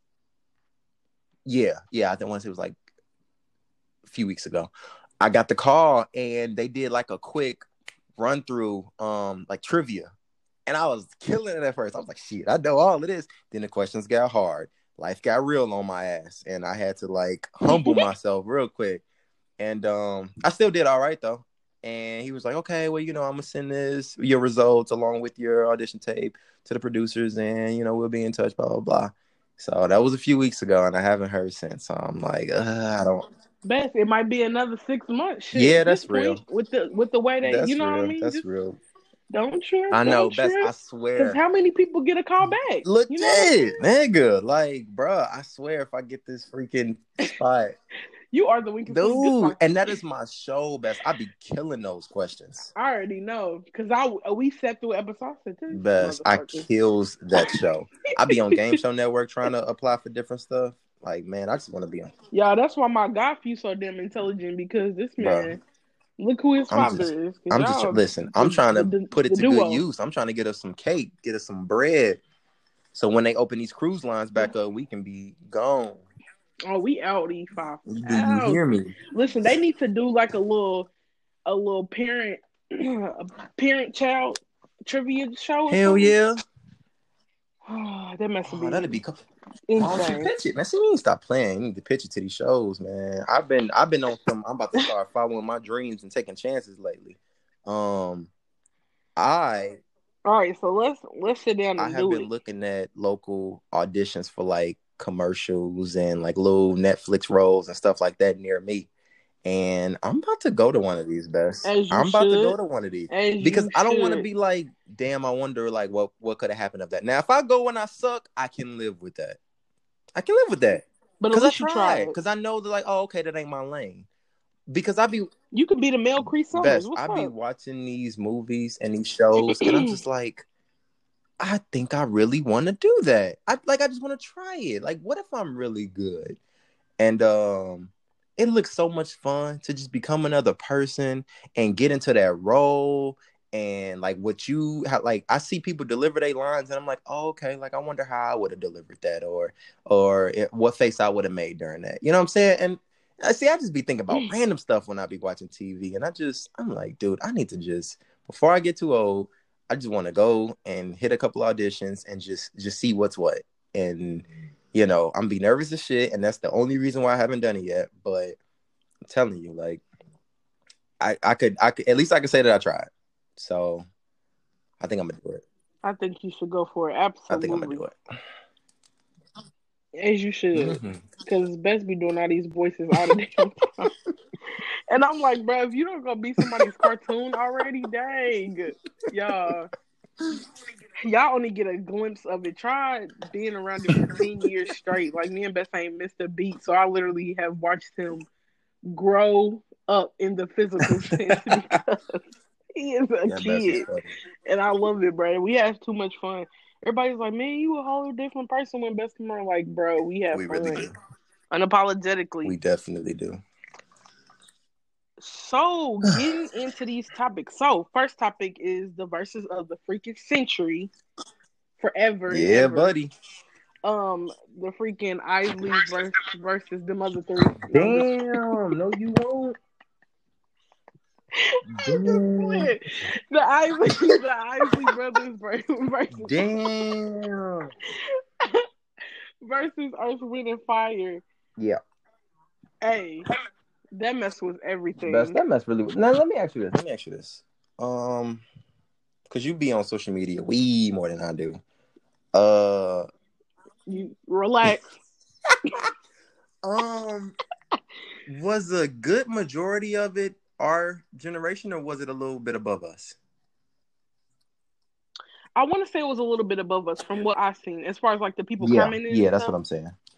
yeah, yeah. I think once it was like a few weeks ago, I got the call and they did like a quick run through, um, like trivia, and I was killing it at first. I was like, shit, I know all of this. Then the questions got hard. Life got real on my ass, and I had to like humble myself real quick. And um, I still did all right though. And he was like, "Okay, well, you know, I'm gonna send this your results along with your audition tape to the producers, and you know, we'll be in touch." Blah blah blah. So that was a few weeks ago, and I haven't heard since. So I'm like, uh, I don't.
Best, it might be another six months. Shit,
Yeah,
at
that's
this point,
real.
With the with the way they,
That's
you know
real.
what I mean?
That's
Just
real.
don't trip.
I know,
don't
Best.
trip.
I swear.
Because how many people get a call back?
Legit,
you know
nigga. Like, bro, I swear, if I get this freaking spot.
You are the weakest
dude, and that is my show, Best. I be killing those questions.
I already know because I we sat through episodes.
Best, I kills that show. I be on Game Show Network trying to apply for different stuff. Like, man, I just want to be on.
Yeah, that's why my God feels so damn intelligent because this man, Bruh, look who his
I'm
father
just,
is.
I'm just listen. I'm the, trying to the, put it to duo. good use. I'm trying to get us some cake, get us some bread, so when they open these cruise lines back up, we can be gone.
Oh, we out, E five.
Do you hear me?
Listen, they need to do like a little, a little parent, a parent-child trivia show.
Hell yeah!
Oh, that must
oh,
be.
That'd be cool. Why don't you pitch it, man? See, you need to stop playing. You need to pitch it to these shows, man. I've been, I've been on some. I'm about to start following my dreams and taking chances lately. Um, I.
All right, so let's let's sit down and
I have
do
been
it.
looking at local auditions for like commercials and like little Netflix roles and stuff like that near me, and I'm about to go to one of these, Best. I'm
should.
about to go to one of these
As
because I don't want to be like, damn, I wonder like what what could have happened of that. Now, if I go and I suck, I can live with that. I can live with that,
but
because I tried. Because I know that like, oh, okay, that ain't my lane. Because I be
you could be the male Cree Summers.
I be watching these movies and these shows, and I'm just like, I think I really want to do that. I like I just want to try it. Like, what if I'm really good? And um it looks so much fun to just become another person and get into that role. And like what you have, like I see people deliver their lines, and I'm like, oh, okay, like I wonder how I would have delivered that, or or it, what face I would have made during that. You know what I'm saying? And I see, I just be thinking about random stuff when I be watching T V, and I just I'm like, dude, I need to just before I get too old. I just want to go and hit a couple auditions and just just see what's what. And, you know, I'm be nervous as shit. And that's the only reason why I haven't done it yet. But I'm telling you, like, I, I could, I could, at least I can say that I tried. So I think I'm going to do it.
I think you should go for it. Absolutely.
I think I'm going to do
it. As you should. Because mm-hmm. Best be doing all these voices all the damn time. And I'm like, bro, if you don't go be somebody's cartoon already, dang, y'all, y'all only get a glimpse of it. Try being around it for ten years straight. Like, me and Best ain't missed a beat, so I literally have watched him grow up in the physical sense because he is a yeah, kid, and I love it, bro. We have too much fun. Everybody's like, man, you a whole different person when Best come around. Like, bro, we have
we
fun.
Really do.
Unapologetically.
We definitely do.
So, getting into these topics. So, first topic is the verses of the freaking century. Forever.
Yeah,
ever.
buddy.
Um, the freaking Isleys versus, versus them other three.
Damn, no, you won't.
The Isley, the Isley brothers versus
Damn.
versus Earth, Wind, and Fire.
Yeah.
Hey. That mess was everything.
Best, that mess really was. Now, let me ask you this. Let me ask you this. Um, because you be on social media way more than I do. Uh,
you relax.
um, was a good majority of it our generation, or was it a little bit above us?
I want to say it was a little bit above us from what I've seen, as far as like the people
yeah,
commenting.
Yeah, that's stuff. What I'm saying.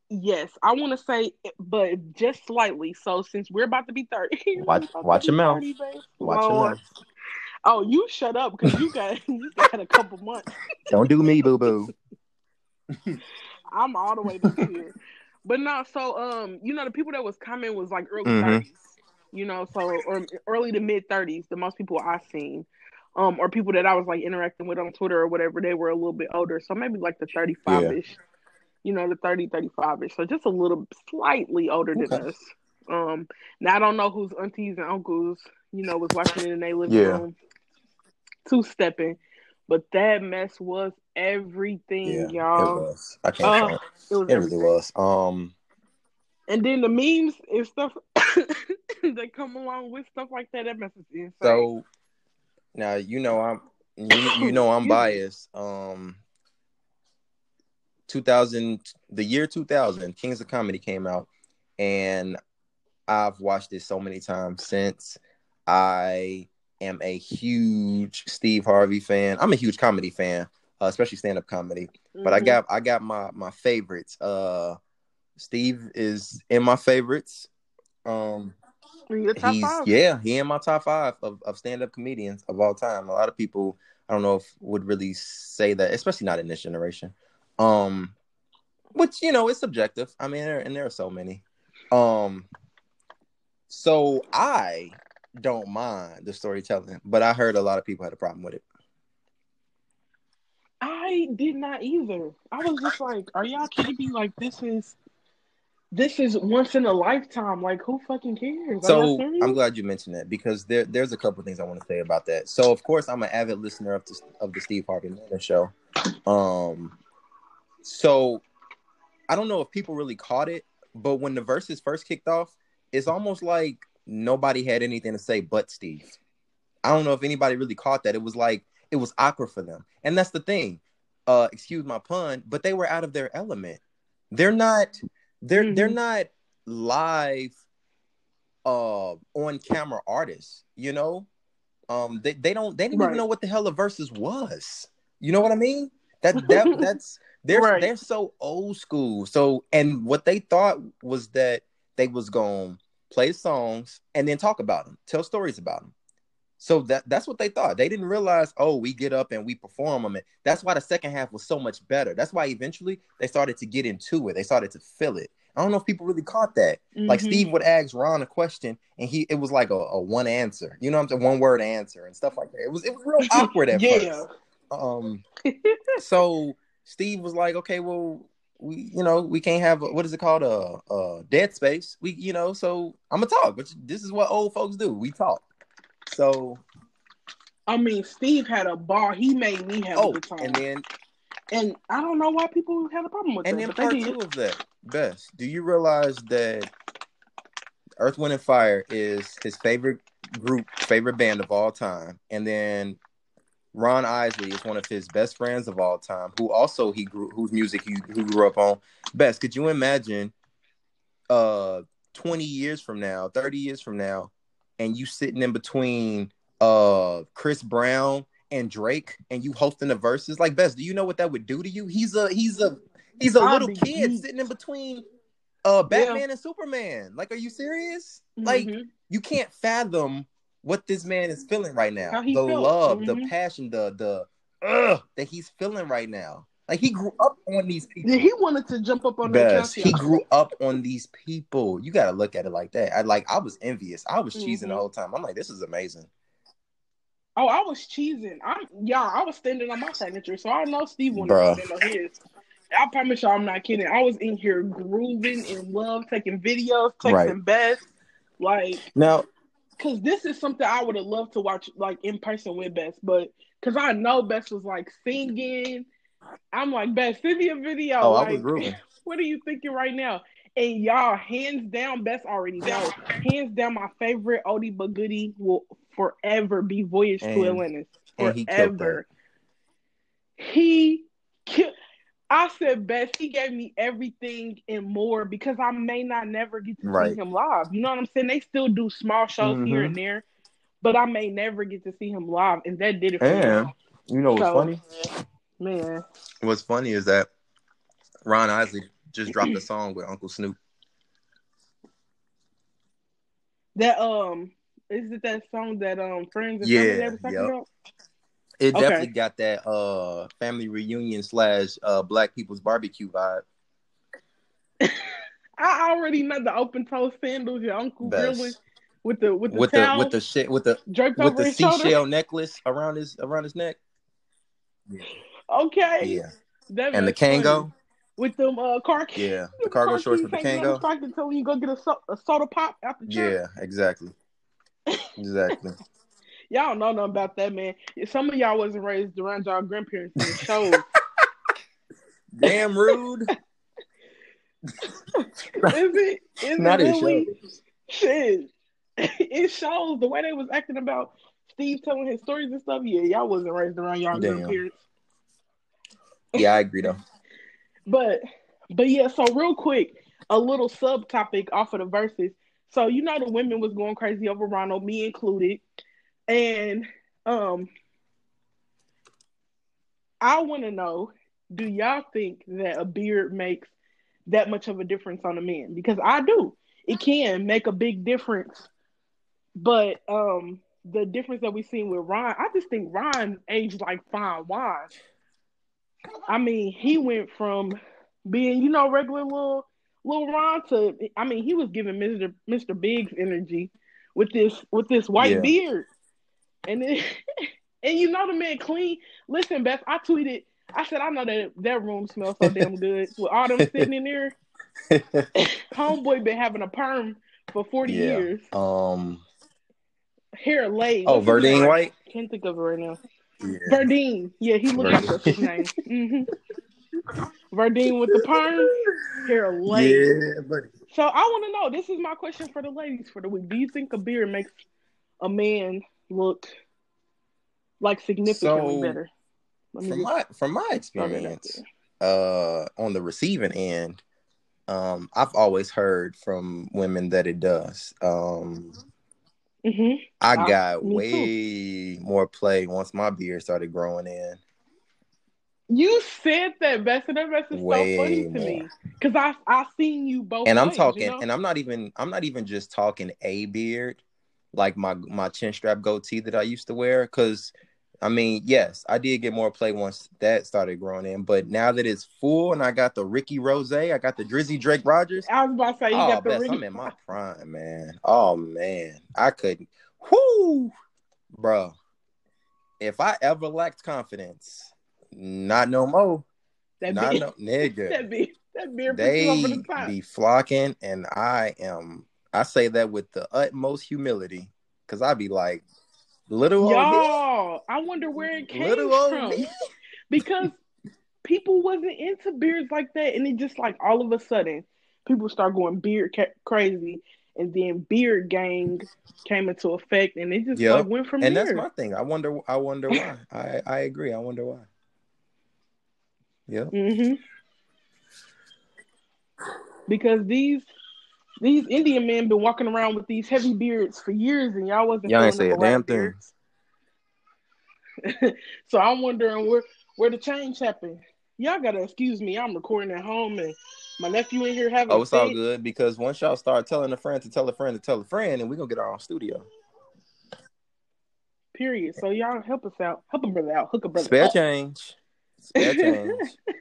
Yes, I want to say, but just slightly. So since we're about to be thirty, we
Watch,
about to
watch your
be
mouth.
thirty, babe.
Watch your
Lord.
mouth.
Oh, you shut up because you got you got a couple months.
Don't do me, boo boo.
I'm all the way next year. But no, so um, you know, the people that was coming was like early
Mhm.
thirties. You know, so or early to mid thirties, the most people I've seen. Um, or people that I was like interacting with on Twitter or whatever, they were a little bit older. So maybe like the thirty-five ish, you know, the thirty, thirty-five ish. So just a little slightly older than
Okay.
us. Um, now I don't know whose aunties and uncles, you know, was watching it in their living
Yeah.
room, two stepping. But that mess was everything,
Yeah,
y'all.
it was. I can't
Oh,
front.
it was
It
everything.
really was. Um,
And then the memes and stuff that come along with stuff like that, that mess is insane.
so now you know I'm you, you know I'm
Excuse me.
biased. Um, two thousand, the year two thousand, Kings of Comedy came out, and I've watched it so many times since. I am a huge Steve Harvey fan. I'm a huge comedy fan, uh, especially stand-up comedy. But I
Mhm.
got I got my my favorites. Uh, Steve is in my favorites. Um,
In your top
he's
five?
yeah, he in my top five of, of stand-up comedians of all time. A lot of people, I don't know if would really say that, especially not in this generation. Um, which you know, it's subjective. I mean, there, and there are so many. Um, so I don't mind the storytelling, but I heard a lot of people had a problem with it.
I did not either. I was just like, are y'all kidding me? Like this is this is once in a lifetime. Like who fucking cares? Are y'all
So
serious?
I'm glad you mentioned that because there, there's a couple of things I want to say about that. So of course I'm an avid listener of the, of the Steve Harvey Morning Show. Um, so I don't know if people really caught it, but when the verses first kicked off, it's almost like nobody had anything to say but Steve. I don't know if anybody really caught that. It was like it was awkward for them, and that's the thing. Uh, excuse my pun, but they were out of their element. They're not. They're mm-hmm. they're not live, uh, on camera artists. You know, um, they they don't they didn't right. even know what the hell a versus was. You know what I mean? That that that's they're right. they're so old school. So and what they thought was that they was gonna play songs and then talk about them, tell stories about them. So that that's what they thought. They didn't realize, oh, we get up and we perform them. And that's why the second half was so much better. That's why eventually they started to get into it. They started to feel it. I don't know if people really caught that. Mm-hmm. Like Steve would ask Ron a question and he it was like a, a one answer. You know what I'm saying? One word answer and stuff like that. It was it was real awkward at yeah. first. Um so Steve was like, okay, well, we you know, we can't have a, what is it called? A, a dead space. We you know, so I'm gonna talk, but this is what old folks do. We talk. So,
I mean, Steve had a bar. He made me have
oh,
a good time.
And then,
and I don't know why people had a problem with
and
that.
And then
but
part two of that, Best. Do you realize that Earth, Wind, and Fire is his favorite group, favorite band of all time? And then Ron Isley is one of his best friends of all time, who also he grew, whose music he who grew up on. Best, could you imagine, uh, twenty years from now, thirty years from now, and you sitting in between uh Chris Brown and Drake and you hosting the verses? Like, Best, do you know what that would do to you? He's a he's a he's a I'll little kid deep. sitting in between uh Batman yeah. and Superman. Like, are you serious? Mm-hmm. Like, you can't fathom what this man is feeling right now. The felt. love, mm-hmm. the passion, the the ugh that he's feeling right now. Like, he grew up on these people.
He wanted to jump up on
Best.
that
He grew up on these people. You got to look at it like that. I like. I was envious. I was cheesing mm-hmm. the whole time. I'm like, this is amazing.
Oh, I was cheesing. I'm yeah. I was standing on my furniture, so I know Steve wanted Bruh. to stand on his. I promise y'all, I'm not kidding. I was in here grooving in love, taking videos, texting right. Best, like
now.
Because this is something I would have loved to watch, like in person with Best, but because I know Best was like singing. I'm like, Best, send me a video.
Oh,
like,
I was grooving.
What are you thinking right now? And y'all, hands down, Best already know. Hands down, my favorite oldie but goodie will forever be Voyage and, to Atlantis. Forever. He killed. I said, Best, he gave me everything and more because I may not never get to
right.
see him live. You know what I'm saying? They still do small shows mm-hmm. here and there, but I may never get to see him live, and that did it for
and,
me.
You know what's
so,
funny?
Man.
What's funny is that Ron Isley just dropped a song with Uncle Snoop.
That um, is it that song that um Friends and
Yeah,
Family they was talking
yep.
about?
It
Okay.
definitely got that uh family reunion slash uh Black People's Barbecue vibe.
I already know the open toe sandals your uncle
Best.
grilling with the with the
with
towel
the with the shit with the
draped
with
over
the
his shoulder.
seashell necklace around his around his neck. Yeah.
Okay.
Yeah.
That
And the
was funny.
Kango.
With them uh car keys.
Yeah. The
them
cargo
car
shorts
keys
with the
hanging on his
Kango.
pocket until you go get a, so- a soda pop out the trunk.
Yeah, exactly. Exactly.
Y'all don't know nothing about that, man. Some of y'all wasn't raised around y'all grandparents and it shows.
Damn rude.
Is it? Is
Not
it
it
really?
shows.
Shit. It shows the way they was acting about Steve telling his stories and stuff. Yeah, y'all wasn't raised around y'all
Damn.
grandparents.
Yeah, I agree though.
But but yeah, so real quick, a little subtopic off of the verses. So you know the women was going crazy over Ronald, me included. And um I want to know, do y'all think that a beard makes that much of a difference on a man? Because I do. It can make a big difference. But um the difference that we've seen with Ron, I just think Ron aged like fine wine. I mean, he went from being, you know, regular little little Ron to, I mean, he was giving Mister Mister Biggs energy with this with this white
Yeah.
beard. And then, and you know the man clean. Listen, Beth, I tweeted, I said, I know that that room smells so damn good. With all them sitting in there, homeboy been having a perm for forty
Yeah.
years.
Um.
Hair laid.
Oh,
What's his
Verdine
name?
White.
Can't think of it right now.
Yeah.
Verdine. Yeah, he looked like that's his name. Mm-hmm. Verdine with the perm, hair laid.
Yeah, buddy.
So I want to know, this is my question for the ladies for the week. Do you think a beard makes a man look like significantly
So,
better? Let me
From
just
my from my
throw that out
experience, uh, on the receiving end, um, I've always heard from women that it does. Um,
there. Mm-hmm.
I
I-
got
me
way more play once my beard started growing in.
You said that, Bess, and that Bess is
Way
so funny to
more.
me because I I seen you both.
And I'm
ways,
talking,
you know?
and I'm not even, I'm not even just talking a beard, like my my chin strap goatee that I used to wear. Because, I mean, yes, I did get more play once that started growing in. But now that it's full, and I got the Ricky Rose, I got the Drizzy Drake Rogers.
I was about to say you
Oh,
got the
Bess,
ring.
I'm in my prime, man. Oh man, I couldn't. Whoo, bro. If I ever lacked confidence, not no more.
That
Not
beard,
no nigga.
that beard, that beard put you over
They
the top.
be flocking, and I am. I say that with the utmost humility, because I be like, little old me,
Y'all, I wonder where it came
little old
from.
me.
Because people wasn't into beards like that, and it just like all of a sudden people start going beard ca- crazy, and then beard gang came into effect, and it just
Yep.
like went from
And
there.
that's my thing. I wonder. I wonder why. I I agree. I wonder why. Yep.
Mm-hmm. Because these these Indian men been walking around with these heavy beards for years, and y'all wasn't
Y'all ain't
feeling
say
them
a damn
black
thing.
beards. So I'm wondering where where the change happened. Y'all gotta excuse me. I'm recording at home, and my nephew in here having
Oh,
a
it's all
fit.
good because once y'all start telling a friend to tell a friend to tell a friend, and we gonna get our own studio.
Period. So y'all help us out. Help a brother out. Hook a brother
Spare
up.
change. Spare change.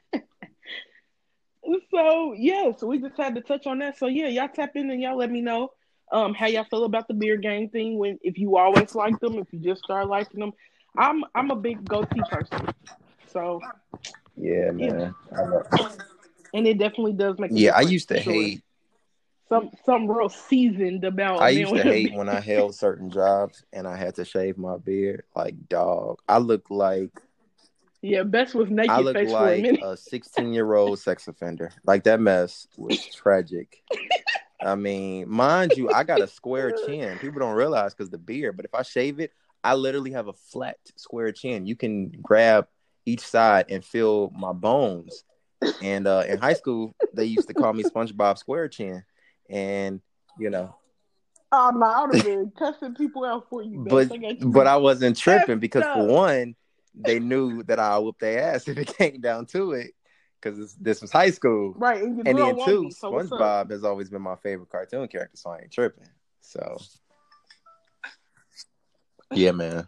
So yeah, so we just had to touch on that. So yeah, y'all tap in and y'all let me know um how y'all feel about the beard gang thing. When if you always liked them, if you just start liking them. I'm I'm a big goatee person. So
Yeah, man.
yeah. And it definitely does make a
Yeah, I
difference,
used to
for sure.
hate.
Some something real seasoned about
I
a man
used to
with a
hate
beard.
when I held certain jobs and I had to shave my beard. Like, dog, I look like
Yeah, Bess was
I
naked
look
face for a
like
minute.
a sixteen-year-old sex offender. Like, that mess was tragic. I mean, mind you, I got a square chin. People don't realize because the beard, but if I shave it, I literally have a flat square chin. You can grab each side and feel my bones. And uh, in high school, they used to call me SpongeBob Square Chin. And, you know.
Oh no, I would have been cussing people out for you, Bess.
But
I got you
but I wasn't tripping
effed
because for
up.
one, they knew that I'll whoop their ass if it came down to it. because this was high school.
Right, and your
And
girl
then
won't
two,
be, so what's up?
SpongeBob has always been my favorite cartoon character, so I ain't tripping. So, yeah, man.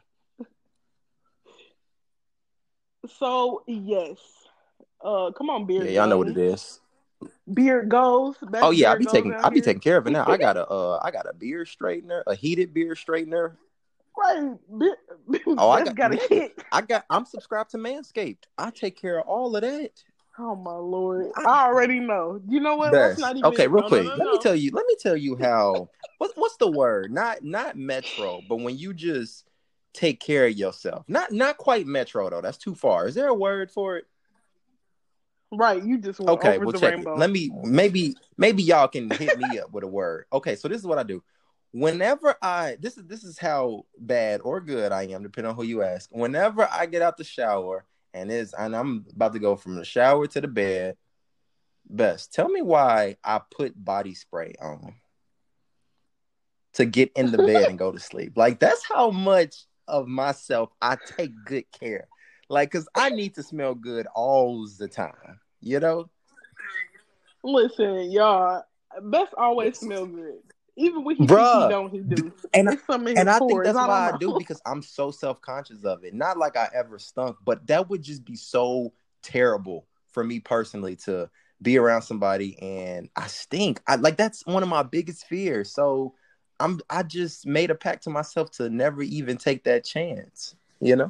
So yes, uh, come on, beard.
Yeah, y'all know what
gang.
it is.
Beard goes. Best
Oh yeah, I
beard
be
goes
taking,
out
I be
here.
taking care of it now. I got a, uh, I got a beard straightener, a heated beard straightener.
Right, beard,
Oh, I
Best
got,
got a
nigga,
kit.
I got, I'm subscribed to Manscaped. I take care of all of that.
Oh my lord,
I,
I already know. You know what? Let's
Best.
not even.
Okay, real
No,
quick.
no, no,
Let
no.
me tell you. Let me tell you how. What, what's the word? Not not metro, but when you just take care of yourself. Not not quite metro though. That's too far. Is there a word for it?
Right, you just went
Okay,
over
well
the
check
rainbow.
it. Let me maybe maybe y'all can hit me up with a word. Okay, so this is what I do. Whenever I this is this is how bad or good I am, depending on who you ask. Whenever I get out the shower and is and I'm about to go from the shower to the bed. Best, tell me why I put body spray on to get in the bed and go to sleep. Like, that's how much of myself I take good care. Like, because I need to smell good all the time, you know?
Listen, y'all, Best always smell good. Even when he
Bruh,
think he don't, he do.
And,
It's something in
and
his
I think
pores.
that's
I
why
don't
I do,
know.
because I'm so self-conscious of it. Not like I ever stunk, but that would just be so terrible for me personally to be around somebody and I stink. I like that's one of my biggest fears. So I'm I just made a pact to myself to never even take that chance, you know?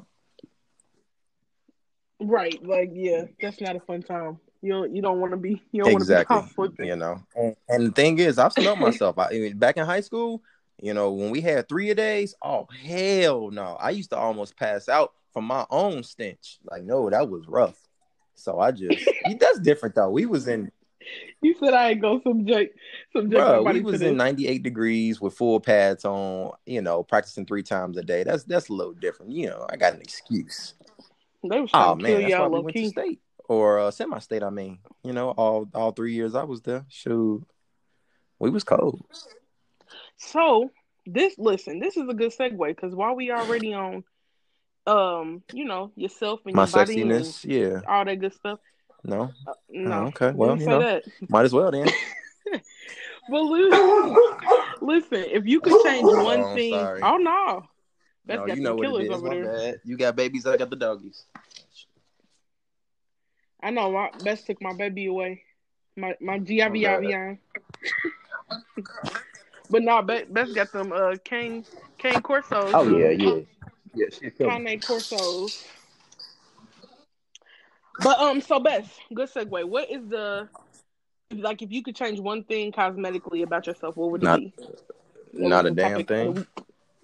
Right, like yeah, that's not a fun time. You don't you don't want to be you don't want to be
Exactly.
caught slipping.
You know. And, and the thing is, I've smelled myself. I, I mean, back in high school, you know, when we had three a days, oh hell no. I used to almost pass out from my own stench. Like, no, that was rough. So I just that's different though. We was in
You said I ain't go subject subject
Bro, we
somebody to
was
this.
in ninety-eight degrees with full pads on, you know, practicing three times a day. That's that's a little different. You know, I got an excuse.
They was
Oh
trying to
man,
kill
that's why
y'all
we
low
went to
key.
state or uh, semi-state. I mean, you know, all all three years I was there. Shoot, we was cold.
So this listen, this is a good segue because while we already on um, you know, yourself and
My
your body and
sexiness, yeah.
all that good stuff.
No,
Uh,
oh,
no,
okay. Well,
didn't
you
say
know,
that.
might as well then.
But listen, listen, if you could change one
Oh, I'm
thing,
sorry.
oh no, that's
No,
got
you
some
know what it
killers
is.
over
My
there.
bad. You got babies. I got the doggies.
I know my Best took my baby away, my my G I V I V I. But no, Best Best got them uh cane cane corsos.
Oh
them
yeah, yeah, yeah. She's
cane corsos. But um, so Best, good segue. What is the like if you could change one thing cosmetically about yourself, what would it
Not,
be? That was
not a
the
damn
topic of the
thing.
week.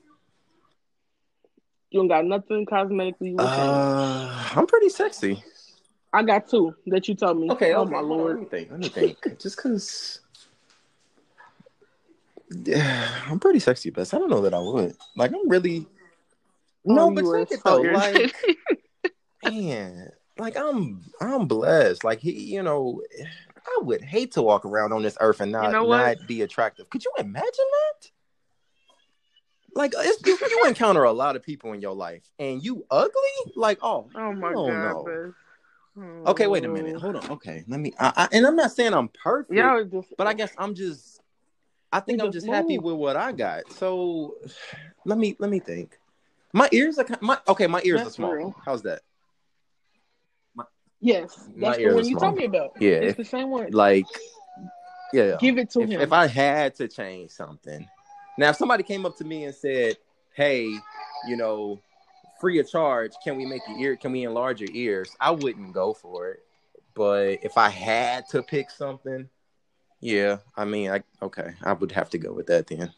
You don't got nothing cosmetically you would change.
Uh, I'm pretty sexy.
I got two that you told me.
Okay,
oh
okay.
my
Hold on,
lord.
let me think. Let me think. Just because, yeah, I'm pretty sexy, but I don't know that I would. Like, I'm really no,
Oh,
but
you were
check it
so
though.
irritated.
Like, man, like I'm, I'm blessed. Like he, you know, I would hate to walk around on this earth and
You
not
know what?
not be attractive. Could you imagine that? Like, it's, you you encounter a lot of people in your life, and you ugly. Like, oh,
Oh my
hell
god,
no.
Beth. Oh.
Okay, wait a minute. Hold on. Okay, let me. I, I, and I'm not saying I'm perfect,
Y'all just.
but I guess I'm just. I think
we
I'm
just
just happy
move.
with what I got. So, let me let me think. My ears are my okay. My ears
That's
are small.
real.
How's that? My,
Yes,
my
that's the
ears
one
are
you
small.
told me about.
Yeah,
It's
if,
the same one.
like, yeah.
Give it to
if,
him.
If I had to change something, now if somebody came up to me and said, "Hey, you know, free of charge, can we make your ear? Can we enlarge your ears?" I wouldn't go for it. But if I had to pick something, yeah, I mean, I okay, I would have to go with that then.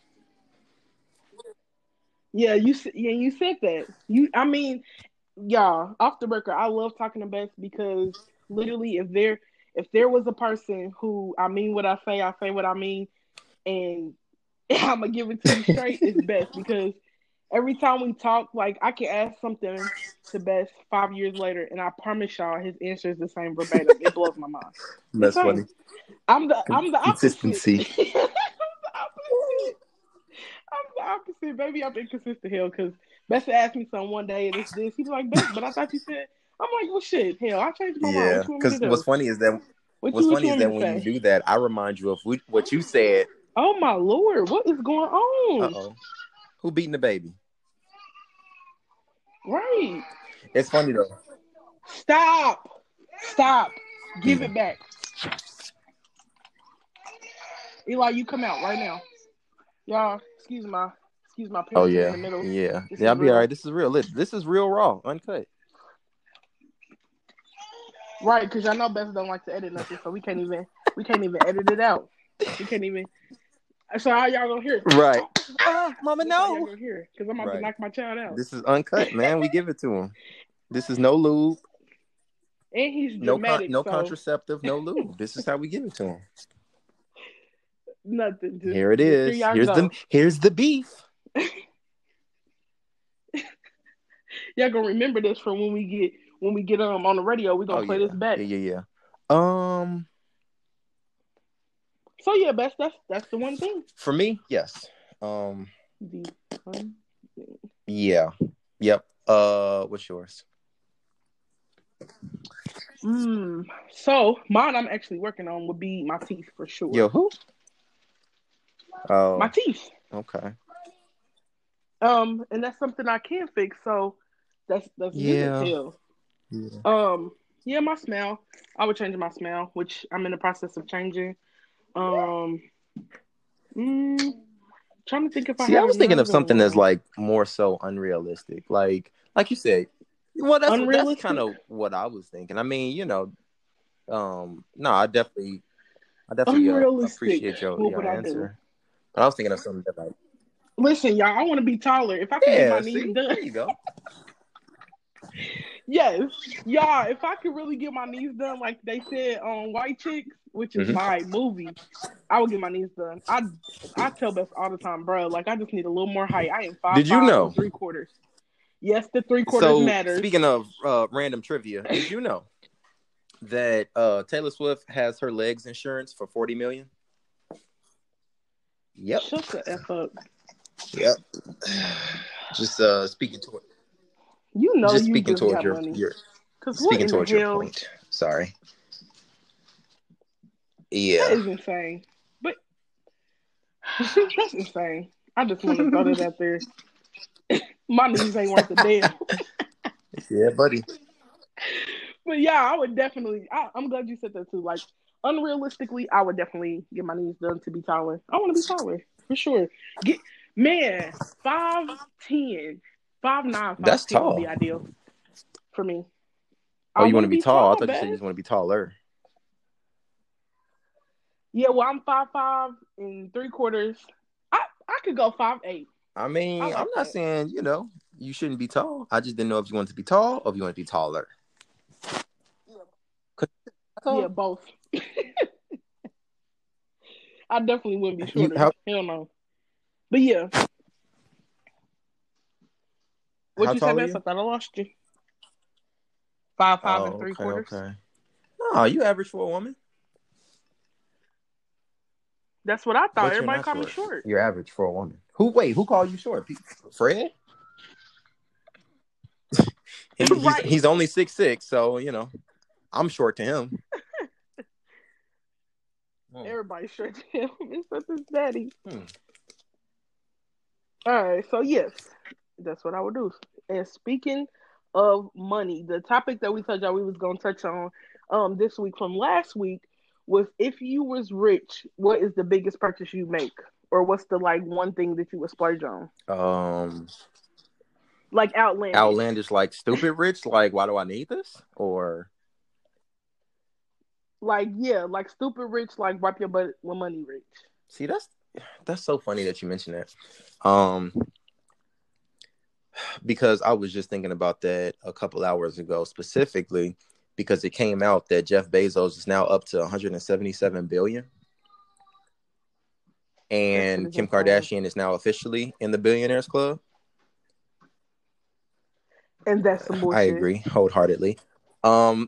Yeah, you. Yeah, you said that. You. I mean, y'all. Off the record, I love talking to Beth because literally, if there, if there was a person who I mean what I say, I say what I mean, and I'm gonna give it to you straight, it's Beth because every time we talk, like I can ask something to Beth five years later, and I promise y'all, his answer is the same verbatim. It blows my mind. The
That's
same.
funny.
I'm the I'm the opposite.
Consistency.
I'm the opposite. I'm the opposite. Maybe I'm inconsistent here because Beth asked me something one day and it's this. He was like, Beth, but I thought you said I'm like, well, shit, hell, I changed my mind.
Yeah,
What you want me
because
to do?
what's funny is that
What
what's
you What
funny
you
is
want me
that
to
when you
say?
do that, I remind you of what what you said.
Oh my lord, what is going
Uh
on?
oh, who beating the baby?
Right.
It's funny though.
Stop. Stop. Give
Yeah.
it back. Eli, you come out right now. Y'all, excuse my excuse my
Oh
parenting
yeah,
in the middle.
yeah,
This
yeah. I'll
is
be all
real.
right. This is real. This is real raw, uncut.
Right, because y'all know Beth don't like to edit nothing, so we can't even we can't even edit it out. We can't even. So how y'all gonna hear?
Right. Ah, mama,
That's how y'all
no.
gonna hear? Because I'm about
Right.
to knock my child out.
This is uncut, man. We give it to him. This is no lube,
And he's
no con-
dramatic.
no
so
contraceptive, no lube. This is how we give it to him.
nothing. Just,
Here it
just
is.
Here y'all
Here's
go.
the here's the beef.
Y'all gonna remember this from when we get when we get um on the radio. We're gonna
Oh
play
yeah,
this back.
yeah, yeah, yeah. Um.
So yeah, that's that's that's the one thing.
For me, yes. Um.
The one thing.
Yeah. Yep. Uh. What's yours?
Mm. So mine, I'm actually working on would be my teeth for sure.
Yo, who? Oh.
My teeth.
Okay.
Um, and that's something I can fix. So that's that's good
Yeah.
as hell.
Yeah.
Um. Yeah, my smell. I would change my smell, which I'm in the process of changing. Um. Mm, trying to think if I
See,
have
I was thinking of
another
something that's
one.
like more so unrealistic, like like you said. Well, that's that's
Unrealistic?
kind of what I was thinking. I mean, you know, um, no, I definitely, I definitely uh,
Unrealistic.
appreciate your
What
your
would I do?
answer. But I was thinking of something that like,
Listen, y'all, I want to be taller. If I can get my
yeah,
knees
see,
done,
there you go.
yes, y'all. If I could really get my knees done, like they said on White Chicks, which is
Mhm.
my movie, I would get my knees done. I I tell Beth all the time, bro. Like I just need a little more height. I am five
Did you
five
know?
and three quarters. Yes, the three quarters
So
matters.
speaking of uh, random trivia, did you know that uh, Taylor Swift has her legs insurance for forty million? Yep.
Shut the f up.
Yep. Just uh, speaking to it.
You know
Just
you
speaking
just
towards
got
your,
money.
your
Cause what
speaking
in the
towards your
hell?
point. Sorry.
That
Yeah.
is insane. But that's insane. I just want to throw that out there. My knees ain't worth a damn.
Yeah, buddy.
But yeah, I would definitely. I, I'm glad you said that too. Like, unrealistically, I would definitely get my knees done to be taller. I want to be taller for sure. Get man, five ten, five nine, five
That's
ten
tall.
would be ideal for me.
Oh,
I
you want to
wanna
be tall? I thought you
Beth.
said you just want to be taller.
Yeah, well, I'm five five and three quarters. I I could go five eight.
I mean,
I like
I'm not
that.
saying, you know, you shouldn't be tall. I just didn't know if you wanted to be tall or if you want to be taller.
Yeah, both. I definitely wouldn't be
You,
shorter.
how,
Hell no. But yeah. What
how
you
tall
said,
are
Beth?
you?
I thought I lost you. Five five
Oh,
and three
okay,
quarters.
okay. No, you average for a woman.
That's what I thought.
But you're
Everybody
not
call
short.
me short.
You're average for a woman. Who? Wait, who called you short? Fred? he, he's,
Right.
he's only six six, so, you know, I'm short to him.
Everybody short to him. Except his daddy.
Hmm.
All right. So, yes, that's what I would do. And speaking of money, the topic that we told y'all we was going to touch on um, this week from last week was if you was rich, what is the biggest purchase you make? Or what's the, like, one thing that you would splurge on?
Um,
Like, outlandish.
Outlandish, like stupid rich? Like, why do I need this? Or...
Like, yeah, like stupid rich, like wipe your butt with money rich.
See, that's that's so funny that you mentioned that. Um, because I was just thinking about that a couple hours ago, specifically because it came out that Jeff Bezos is now up to one hundred seventy-seven billion. And Kim Kardashian is now officially in the billionaires club.
And that's some bullshit.
I agree wholeheartedly. Um,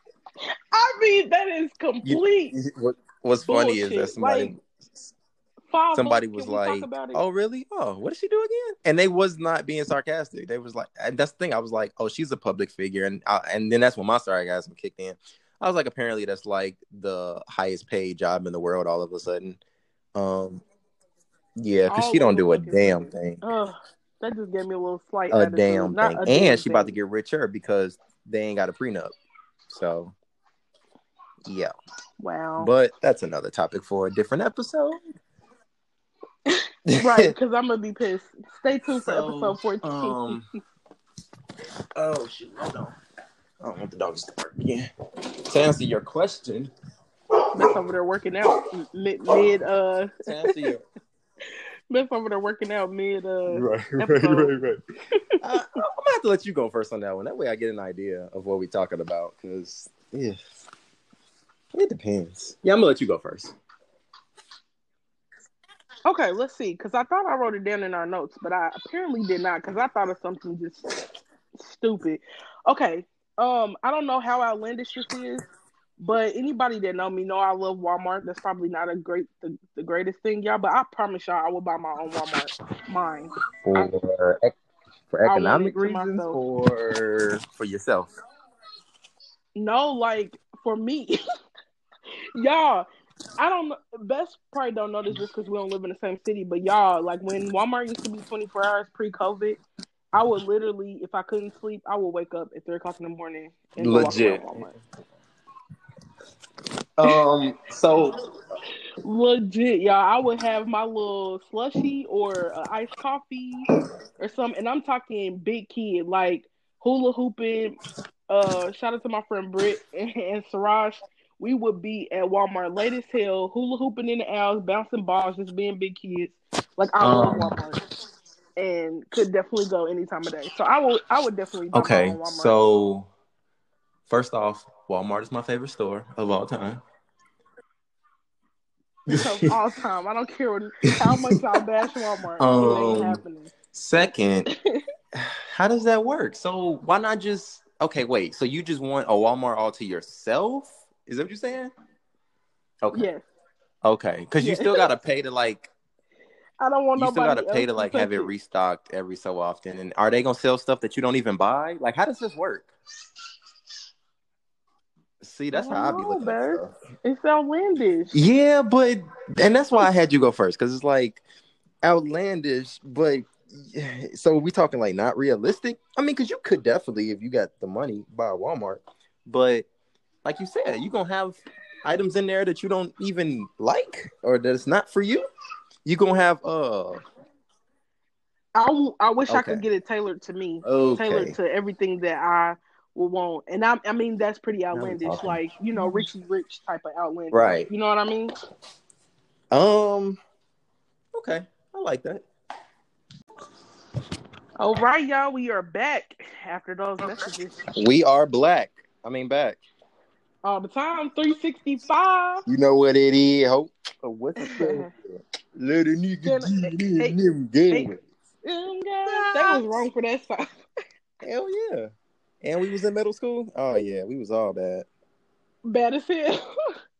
I mean, that is complete.
You, what, what's
bullshit.
funny is that somebody,
like, Five
somebody
bucks.
was
Can we talk
like,
about it?
"Oh, really? Oh, what did she do again?" And they was not being sarcastic. They was like, and that's the thing. I was like, "Oh, she's a public figure," and I, and then that's when my sarcasm kicked in. I was like, apparently that's like the highest paid job in the world all of a sudden. Um, yeah, because she
All of
don't
a
do a
fucking
damn
sudden.
thing,
Ugh, that just gave me a little slight
a
attitude.
damn
Not
thing,
a
and
damn
she about to
thing.
get richer because they ain't got a prenup. So, yeah,
Wow.
but that's another topic for a different episode.
Right, because I'm gonna be pissed. Stay tuned for
So,
episode fourteen.
um, oh shoot, hold on. I don't want the dogs to bark again. To answer your question,
Best over there working out mid, mid uh.
to answer your
Best over there working out mid uh.
right, right,
episode.
right, right. uh, I'm gonna have to let you go first on that one. That way, I get an idea of what we're talking about. Because yeah, it depends. Yeah, I'm gonna let you go first.
Okay, let's see. Because I thought I wrote it down in our notes, but I apparently did not. Because I thought of something just stupid. Okay. Um, I don't know how outlandish this is, but anybody that know me know I love Walmart. That's probably not a great the, the greatest thing, y'all. But I promise y'all, I will buy my own Walmart. Mine.
For
I,
for
I want
economic
it to
reasons,
myself.
or for yourself.
No, like for me, y'all. I don't know. Best probably don't know this just because we don't live in the same city. But y'all, like when Walmart used to be twenty-four hours pre-COVID, I would literally, if I couldn't sleep, I would wake up at three o'clock in the morning and
Legit.
go walk around Walmart.
Um. So
Legit, y'all. I would have my little slushy or uh, iced coffee or something, and I'm talking big kid, like hula hooping. Uh, shout out to my friend Britt and, and Siraj. We would be at Walmart late as hell, hula hooping in the aisles, bouncing balls, just being big kids. Like I love
um.
Walmart and could definitely go any time of day. So I would, I would definitely buy my
Okay.
own Walmart.
So first off, Walmart is my favorite store of all time.
Of all time, I don't care what, how much I bash Walmart.
Um,
it ain't happening.
Second, how does that work? So why not just okay? Wait. So you just want a Walmart all to yourself? Is that what you're saying? Okay.
Yes.
Okay. Because you
Yes.
still gotta pay to like.
I don't want
You still
nobody
gotta pay
else
to like
touch
have it
it.
restocked every so often. And are they gonna sell stuff that you don't even buy? Like, how does this work? See, that's how I be
know,
looking at
babe.
stuff.
It's outlandish.
Yeah, but and that's why I had you go first because it's like outlandish, but so we talking like not realistic. I mean, because you could definitely, if you got the money, buy a Walmart, but like you said, you gonna have items in there that you don't even like or that's not for you. You gonna have uh.
I, w- I wish
Okay.
I could get it tailored to me,
Okay.
tailored to everything that I would want, and I, I mean that's pretty outlandish, like you know, Richie Rich type of outlandish,
right?
You know what I mean?
Um. Okay, I like that.
All right, y'all, we are back after those messages.
We are black. I mean, back.
All the time, three sixty-five.
You know what it is? Hope. What's the let a nigga get in them games.
They was wrong for that song.
Hell yeah. And we was in middle school? Oh yeah, we was all bad.
Bad as hell.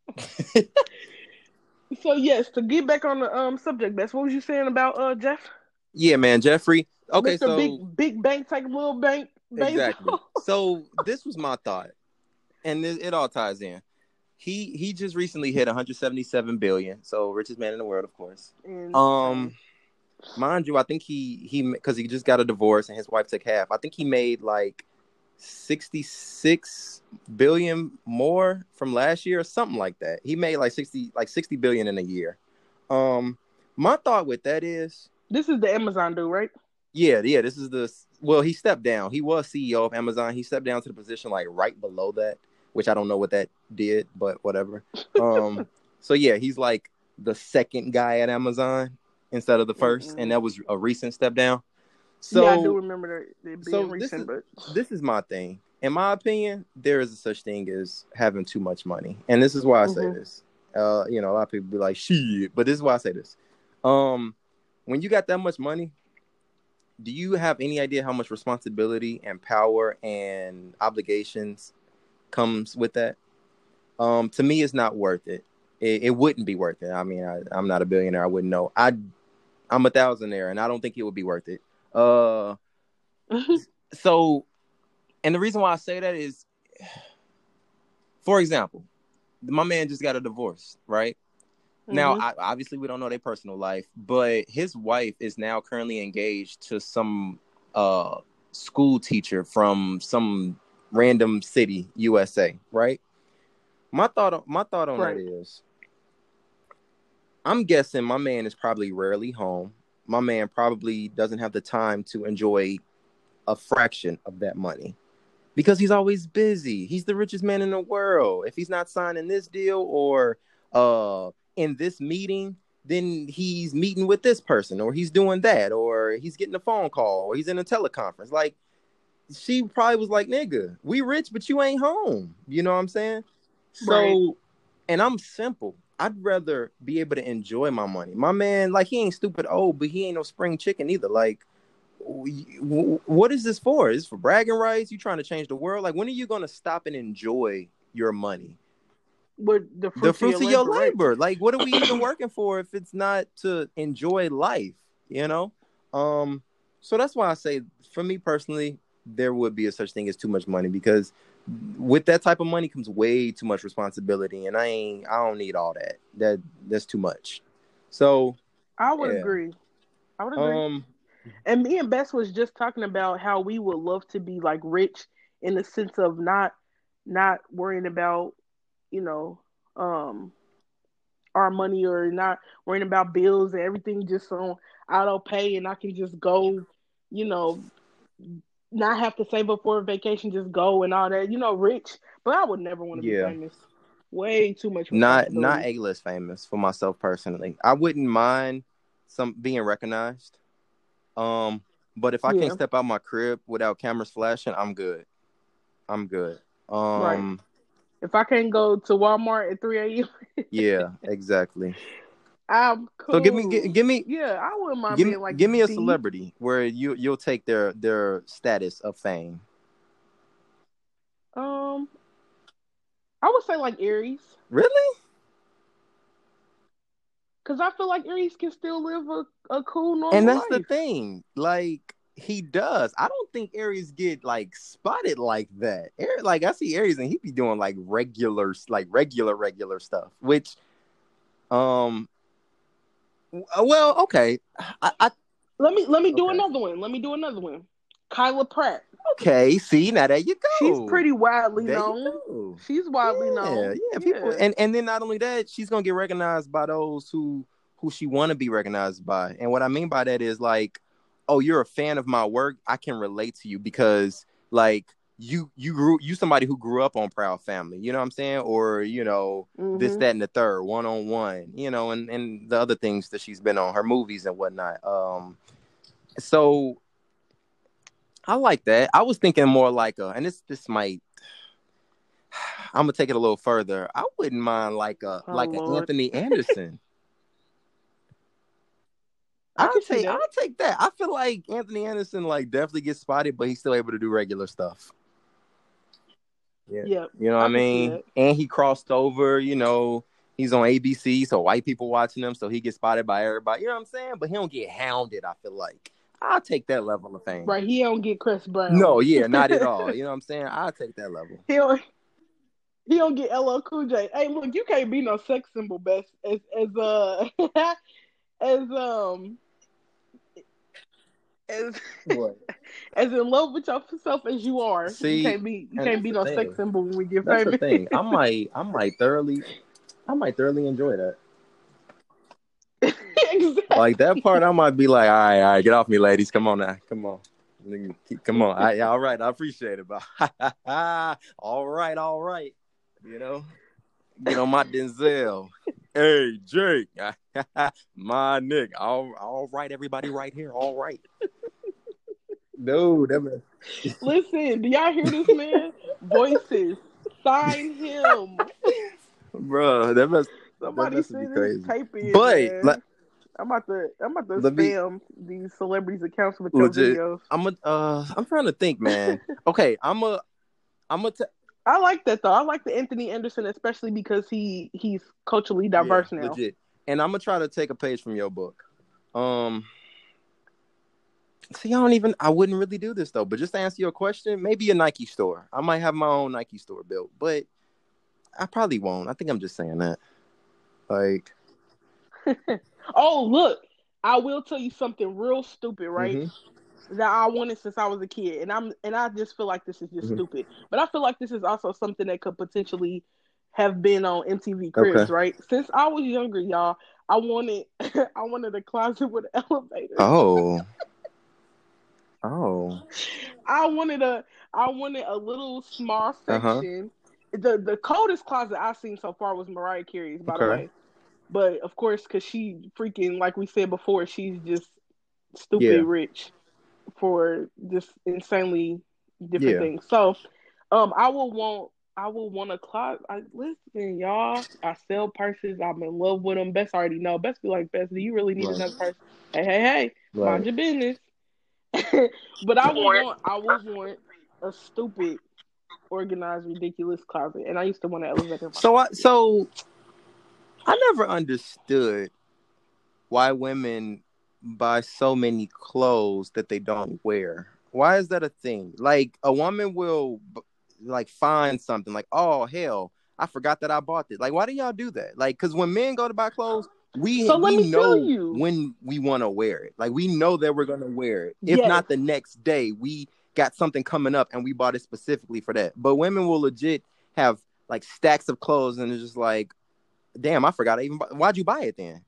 So yes, to get back on the um subject, Bess, what was you saying about uh Jeff?
Yeah, man, Jeffrey. Okay,
Mister
so
big big bank take little bank.
Exactly. So this was my thought, and it, it all ties in. He he just recently hit one hundred seventy-seven billion. So richest man in the world, of course.
And,
um, mind you, I think he he because he just got a divorce and his wife took half. I think he made like sixty-six billion more from last year or something like that. He made like sixty like sixty billion in a year. Um, my thought with that is
this is the Amazon dude, right?
Yeah, yeah. This is the well. He stepped down. He was C E O of Amazon. He stepped down to the position like right below that, which I don't know what that did, but whatever. Um, so yeah, he's like the second guy at Amazon instead of the first, mm-hmm. and that was a recent step down. So
yeah, I do remember that being
so
recent.
This is,
but
this is my thing. In my opinion, there is a such thing as having too much money, and this is why I say mm-hmm. this. Uh, you know, a lot of people be like, "Shit," but this is why I say this. Um, when you got that much money, do you have any idea how much responsibility and power and obligations comes with that? Um, to me, it's not worth it. it, it wouldn't be worth it. I mean, I, I'm not a billionaire. I wouldn't know. I I'm a thousandaire, and I don't think it would be worth it. Uh, so, and the reason why I say that is, for example, my man just got a divorce, right? Mm-hmm. Now, I, obviously, we don't know their personal life, but his wife is now currently engaged to some uh, school teacher from some random city, U S A, right? My thought, my thought on right. that is, I'm guessing my man is probably rarely home. My man probably doesn't have the time to enjoy a fraction of that money because he's always busy. He's the richest man in the world. If he's not signing this deal or uh, in this meeting, then he's meeting with this person or he's doing that or he's getting a phone call or he's in a teleconference. Like, she probably was like, nigga, we rich, but you ain't home. You know what I'm saying? So, right. And I'm simple. I'd rather be able to enjoy my money. My man, like, he ain't stupid old, but he ain't no spring chicken either. Like, what is this for? Is this for bragging rights? You trying to change the world? Like, when are you going to stop and enjoy your money?
With the fruits,
the fruits
of
your,
your,
of your
labor,
labor.
Right?
Like, what are we even working for if it's not to enjoy life, you know? Um, so that's why I say, for me personally, there would be a such thing as too much money because with that type of money comes way too much responsibility, and I ain't, I don't need all that. That that's too much. So
I would
yeah.
agree. I would agree. Um, and me and Bess was just talking about how we would love to be like rich in the sense of not, not worrying about, you know, um, our money or not worrying about bills and everything just on auto pay, and I can just go, you know, not have to save up for a vacation, just go and all that, you know, rich. But I would never want to yeah. be famous. Way too much.
Not not A-list famous for myself personally. I wouldn't mind some being recognized. Um, but if I yeah. can't step out my crib without cameras flashing, I'm good. I'm good. Um,
right. If I can't go to Walmart at three a.m.
yeah, exactly.
I'm cool.
So give me, give, give me,
yeah, I wouldn't mind
give,
being like,
give me a
D.
celebrity where you you'll take their their status of fame.
Um, I would say like Aries.
Really?
Because I feel like Aries can still live a, a cool normal life.
And that's
life.
the thing, like he does. I don't think Aries get like spotted like that. Aries, like I see Aries and he be doing like regular, like regular, regular stuff, which, um. Well, okay. I, I
let me let me do okay. another one. Let me do another one. Kyla Pratt.
Okay, see now there you go.
She's pretty widely
there
known. She's widely
yeah,
known.
Yeah, people, yeah. and and then not only that, she's gonna get recognized by those who who she want to be recognized by. And what I mean by that is like, oh, you're a fan of my work. I can relate to you because like. You you grew you somebody who grew up on Proud Family, you know what I'm saying? Or, you know, mm-hmm. this, that, and the third, one on one, you know, and, and the other things that she's been on, her movies and whatnot. Um, so I like that. I was thinking more like a, and this this might, I'm gonna take it a little further. I wouldn't mind like a oh, like an Anthony Anderson. I I'll take I'll take that. I feel like Anthony Anderson like definitely gets spotted, but he's still able to do regular stuff. Yeah,
yep.
You know what I, I mean? And he crossed over, you know, he's on A B C, so white people watching him, so he gets spotted by everybody. You know what I'm saying? But he don't get hounded, I feel like. I'll take that level of fame.
Right, he don't get Chris Brown.
No, yeah, not at all. You know what I'm saying? I'll take that level.
He don't, he don't get L L Cool J. Hey, look, you can't be no sex symbol, Best, as, as, uh, as, um, As,
what?
as in love with yourself as you are.
See,
you can't be you can't be no
thing.
sex symbol when we get
that's
famous.
The thing. I might I might thoroughly I might thoroughly enjoy that.
Exactly.
Like that part I might be like, all right, all right, get off me, ladies. Come on now. Come on. Come on. I, all right, I appreciate it. But all right, all right. You know? Get on my Denzel. Hey, Jake. My nigga. All, all right, everybody right here. All right. No, that man.
Listen, do y'all hear this man? Voices. Sign him.
Bro, that must,
Somebody
that must be crazy.
Tape in,
but
like, I'm about to I'm about to spam me, these celebrities' accounts with your
legit,
videos.
I'm a, uh I'm trying to think, man. Okay, I'm a I'm a t-
I like that though. I like the Anthony Anderson, especially because he he's culturally
Yeah,
diverse now.
legit. And I'm gonna try to take a page from your book. Um, see, I don't even. I wouldn't really do this though. But just to answer your question, maybe a Nike store. I might have my own Nike store built, but I probably won't. I think I'm just saying that. Like,
Oh, look, I will tell you something real stupid, right?
mm-hmm,
That I wanted since I was a kid, and I'm and I just feel like this is just
mm-hmm.
stupid. But I feel like this is also something that could potentially have been on M T V
Okay.
Cribs, right? Since I was younger, y'all, I wanted I wanted a closet with an elevator.
Oh. Oh.
I wanted a I wanted a little small section. Uh-huh. The the coldest closet I've seen so far was Mariah Carey's, by okay. the way. But of course, because she freaking, like we said before, she's just stupid yeah. rich for just insanely different yeah. things. So, um, I will want I will want a closet. I, listen, y'all, I sell purses. I'm in love with them. Best already know. Best be like, Best, do you really need right. another purse? Hey, hey, hey, right. mind your business. But I will want I will want a stupid, organized, ridiculous closet. And I used to want an elevator.
So I so I never understood why women buy so many clothes that they don't wear. Why is that a thing? Like, a woman will like find something like, oh hell, I forgot that I bought this. Like, why do y'all do that? Like, because when men go to buy clothes, we
so
we know
you.
when we want to wear it. Like, we know that we're gonna wear it. If yes. not the next day, we got something coming up and we bought it specifically for that. But women will legit have like stacks of clothes and it's just like, damn, I forgot I even bought. Why'd you buy it then?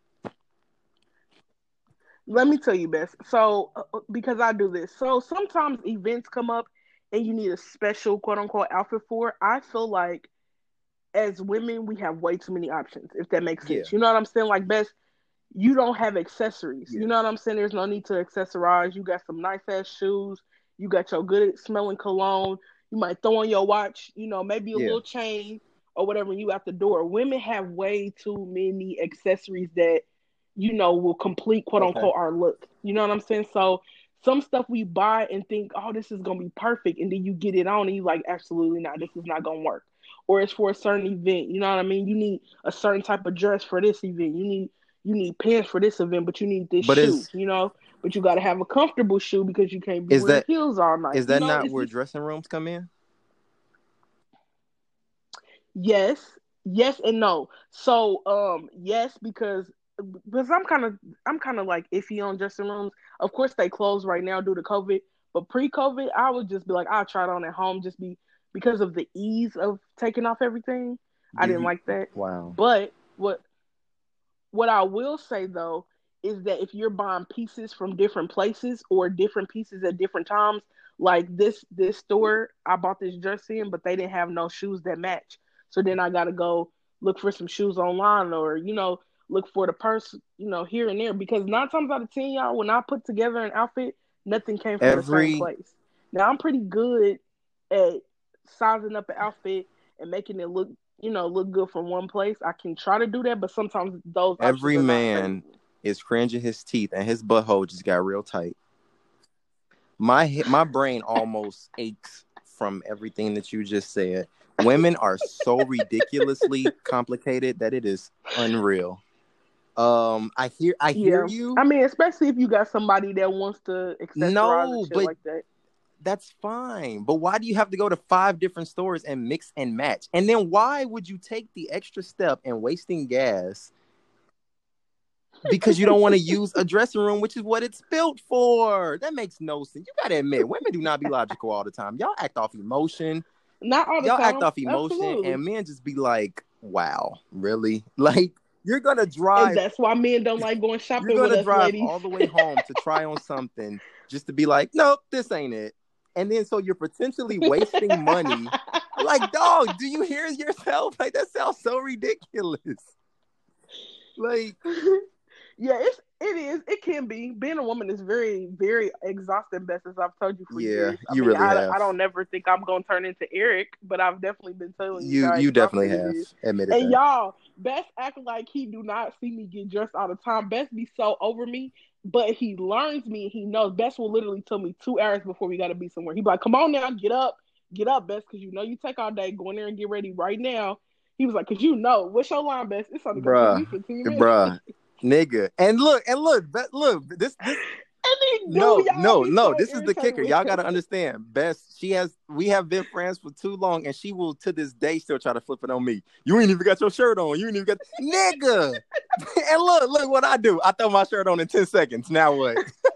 Let me tell you, Bess. So, uh, because I do this. So, sometimes events come up and you need a special quote-unquote outfit for. I feel like as women, we have way too many options, if that makes sense. Yeah. You know what I'm saying? Like, Bess, you don't have accessories. Yeah. You know what I'm saying? There's no need to accessorize. You got some nice-ass shoes. You got your good-smelling cologne. You might throw on your watch, you know, maybe a yeah. little chain or whatever when you out the door. Women have way too many accessories that, you know, will complete, quote unquote, okay. our look. You know what I'm saying? So some stuff we buy and think, oh, this is going to be perfect. And then you get it on and you're like, absolutely not. This is not going to work. Or it's for a certain event. You know what I mean? You need a certain type of dress for this event. You need you need pants for this event, but you need this but shoe, you know? But you got to have a comfortable shoe because you can't be wearing that, heels all night.
Is that
you know,
not where just, dressing rooms come in?
Yes. Yes and no. So, um, yes, because because I'm kind of I'm kind of like iffy on dressing rooms. Of course, they close right now due to COVID. But pre-COVID, I would just be like, I'll try it on at home, just be because of the ease of taking off everything. I didn't like that.
Wow.
But what what I will say though is that if you're buying pieces from different places or different pieces at different times, like this this store, I bought this dress in, but they didn't have no shoes that match. So then I got to go look for some shoes online or, you know, look for the purse, you know, here and there. Because nine times out of ten, y'all, when I put together an outfit, nothing came from Every... the same place. Now, I'm pretty good at sizing up an outfit and making it look, you know, look good from one place. I can try to do that, but sometimes those
Every man is cringing his teeth and his butthole just got real tight. My my brain almost aches from everything that you just said. Women are so ridiculously complicated that it is unreal. Um, I hear, I hear yeah. you.
I mean, especially if you got somebody that wants to accessorize no, and shit but like that.
That's fine. But why do you have to go to five different stores and mix and match? And then why would you take the extra step and wasting gas because you don't want to use a dressing room, which is what it's built for? That makes no sense. You gotta admit, women do not be logical all the time. Y'all act off emotion.
Not all the
Y'all
time.
act off emotion,
Absolutely.
And men just be like, "Wow, really?" Like you're gonna drive.
And that's why men don't like going shopping.
You're gonna
with
drive
us, ladies.
all the way home to try on something just to be like, "Nope, this ain't it." And then so you're potentially wasting money. Like, dog, do you hear yourself? Like that sounds so ridiculous. Like,
yeah, it's it is. It can be. Being a woman is very, very exhausting, Bess, as I've told you for
yeah,
years. I
you
mean,
really
I,
have.
I don't never think I'm going to turn into Eric, but I've definitely been telling you.
You, you definitely have. Admitted
and
that.
y'all, Bess act like he do not see me get dressed all the time. Bess be so over me, but he learns me. He knows. Bess will literally tell me two hours before we got to be somewhere. He be like, come on now, get up. get up, Bess, because you know you take all day. Go in there and get ready right now. He was like, because you know, what's your line, Bess? It's only going to take me fifteen minutes.
Bruh, nigga. And look, and look, look, this, this.
And
no,
do,
no, no.
so
this is the kicker. Y'all got to understand. Bess, she has, we have been friends for too long, and she will to this day still try to flip it on me. You ain't even got your shirt on. You ain't even got, nigga. And look, look what I do. I throw my shirt on in ten seconds. Now what?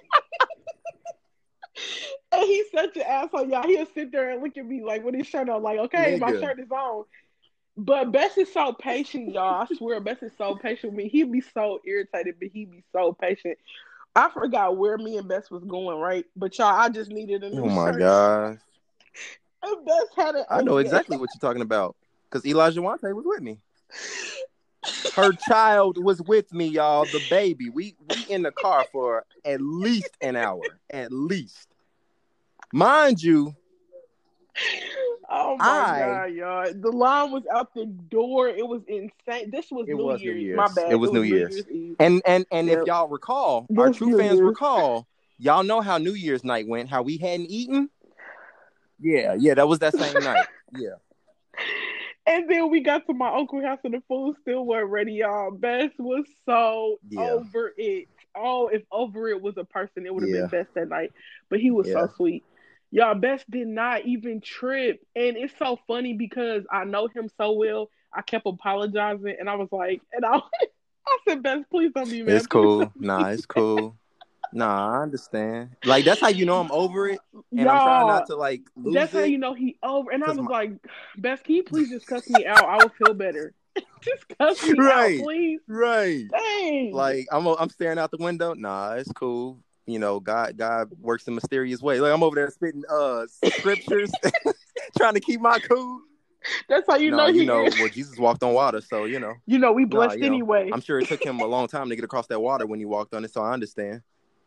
And he's such an asshole, y'all. He'll sit there and look at me like with his shirt on, like, okay,
nigga.
My shirt is on. But Bess is so patient, y'all. I swear, Bess is so patient with me. He'd be so irritated, but he'd be so patient. I forgot where me and Bess was going, right? But y'all, I just needed a new shirt.
Oh my gosh.
And Bess had it.
I know exactly what you're talking about. Because Elijah Wante was with me. Her child was with me, y'all. The baby. We we in the car for at least an hour. At least. Mind you.
Oh my I, God, y'all. The line was out the door. It was insane. This was, New, was Year's. New Year's. My bad.
It was, it was New, New Year's. Year's and and and yep. If y'all recall, this our true New fans Year's. recall, y'all know how New Year's night went, how we hadn't eaten. Yeah, yeah, that was that same night. Yeah.
And then we got to my uncle's house and the food still wasn't ready, y'all. Bess was so yeah. over it. Oh, if over it was a person, it would have yeah. been Bess that night. But he was yeah. so sweet. Y'all, Bess did not even trip. And it's so funny because I know him so well. I kept apologizing. And I was like, and I, I said, Bess, please don't be mad.
It's cool. Nah, it's cool. Nah, I understand. Like, that's how you know I'm over it. And y'all, I'm trying not to, like, lose
That's
it.
how you know he over. And I was my... like, Bess, can you please just cuss me out? I will feel better. Just cuss me
right,
out, please.
Right.
Dang.
Like, I'm I'm staring out the window. Nah, it's cool. You know, God God works in mysterious ways. Like, I'm over there spitting uh scriptures, trying to keep my cool.
That's how you
no,
know he
you know,
is.
Well, Jesus walked on water, so, you know.
You know, we blessed
nah,
anyway.
Know, I'm sure it took him a long time to get across that water when he walked on it, so I understand.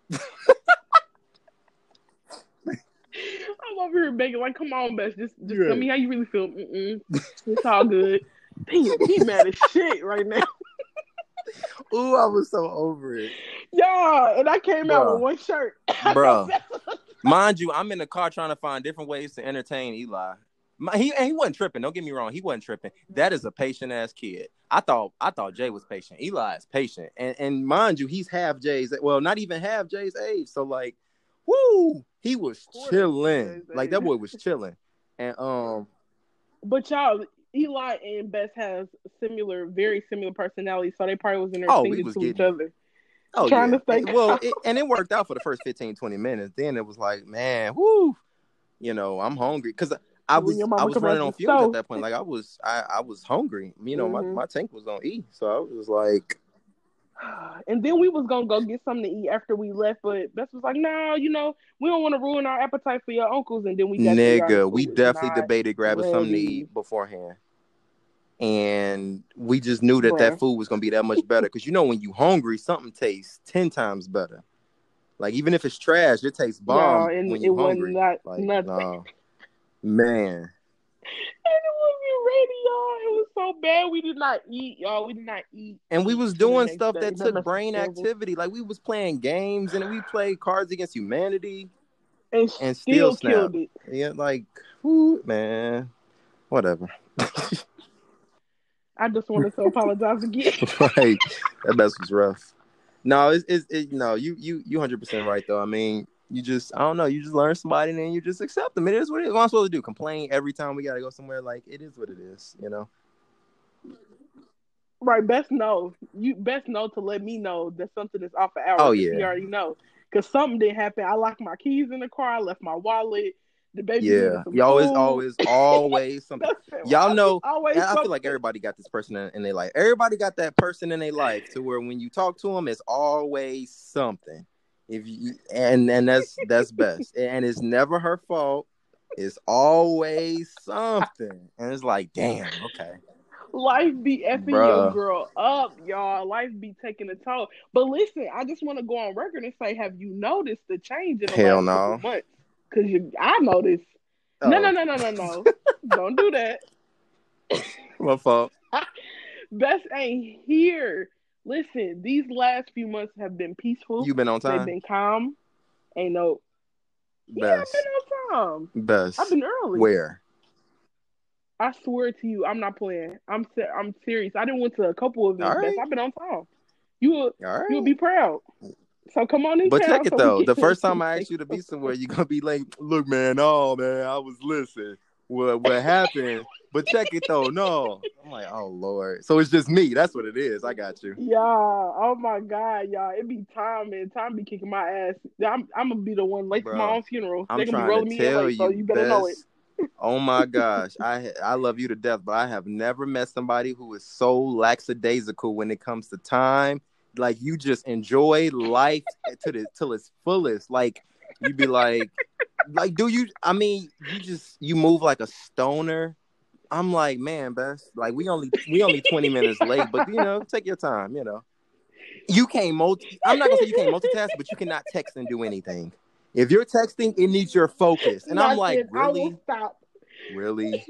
I'm over here begging, like, come on, Bess, just, just right. tell me how you really feel. Mm-mm. It's all good. Damn, he mad as shit right now.
Ooh, I was so over it.
Yeah, and I came Bruh. out with one shirt.
Bro, mind you, I'm in the car trying to find different ways to entertain Eli. My, he and he wasn't tripping. Don't get me wrong, he wasn't tripping. That is a patient ass kid. I thought I thought Jay was patient. Eli is patient, and and mind you, he's half Jay's. Well, not even half Jay's age. So like, woo, he was chilling. Like that boy was chilling, and um.
But y'all, Eli and Bess has similar, very similar personalities, so they probably was in there
oh,
singing
was
to
getting...
each other.
Oh,
trying
yeah.
to stay
and, well, it, and it worked out for the first fifteen, twenty minutes. Then it was like, man, whoo, you know, I'm hungry because I was I was running on fumes at that point. Like I was I, I was hungry. You know, mm-hmm. my, my tank was on E, so I was like.
And then we was gonna go get something to eat after we left, but Bess was like, "No, nah, you know, we don't want to ruin our appetite for your uncles." And then we got
nigga, we definitely debated grabbing ready. something to eat beforehand. And we just knew that Bruh. that food was going to be that much better. Because, you know, when you hungry, something tastes ten times better. Like, even if it's trash, it tastes bomb
no, and
when you're
it
hungry.
Not,
like,
nothing.
Nah. Man.
And it wasn't ready, y'all. It was so bad. We did not eat, y'all. We did not eat.
And we was doing stuff day. that took that brain activity. Like, we was playing games, and we played Cards Against Humanity.
And,
and
still,
still
killed it.
Yeah, like, whoo, man. Whatever.
I just wanted to apologize again.
Right, that mess was rough. No, it's, it's it, no, you you you hundred percent right though. I mean, you just I don't know, you just learn somebody and then you just accept them. It is what it is. What am I supposed to do? Complain every time we gotta go somewhere? Like it is what it is, you know.
Right, best know you best know to let me know that something is off an hour.
Oh yeah,
you already know because something didn't happen. I locked my keys in the car. I left my wallet. The baby
yeah, you always, always, always something. Y'all know, always I something. feel like everybody got this person in, in their life. Everybody got that person in their life to where when you talk to them, it's always something. If you and and that's that's best, and it's never her fault. It's always something, and it's like, damn, okay.
Life be effing Bruh. your girl up, y'all. Life be taking a toll. But listen, I just want to go on record and say, have you noticed the change in the
Hell
last
no.
couple months? Because I noticed. Oh. No, no, no, no, no, no. Don't do that.
My fault.
Bess ain't here. Listen, these last few months have been peaceful.
You been on time?
They've been calm. Ain't no.
Bess.
Yeah, I've been on time.
Best.
I've been early.
Where?
I swear to you, I'm not playing. I'm se- I'm serious. I didn't went to a couple events,
All right.
Best. I've been on time. You will
All right.
you will be proud. So come on in
But
town.
check it
so
though.
we
The
can-
first time I asked you to be somewhere, you're gonna be like, "Look, man, oh man, I was listening. What what happened?" But check it though. No, I'm like, oh Lord. So it's just me. That's what it is. I got you.
Yeah. Oh my God, y'all. It be time, man. Time be kicking my ass. I'm I'm gonna be the one late to my
Bro,
own funeral.
I'm
They're gonna be
trying
rolling
to
me in
tell
late, so
you,
you better know it.
Bess. Oh my gosh, I I love you to death, but I have never met somebody who is so lackadaisical when it comes to time. Like you just enjoy life to the till its fullest. Like you be like, like, do you? I mean, you just you move like a stoner. I'm like, man, Bess. Like we only we only twenty minutes late, but you know, take your time. You know, you can't multi. I'm not gonna say you can't multitask, but you cannot text and do anything. If you're texting, it needs your focus. And I'm like,
Nothing. I will
really,
stop.
really.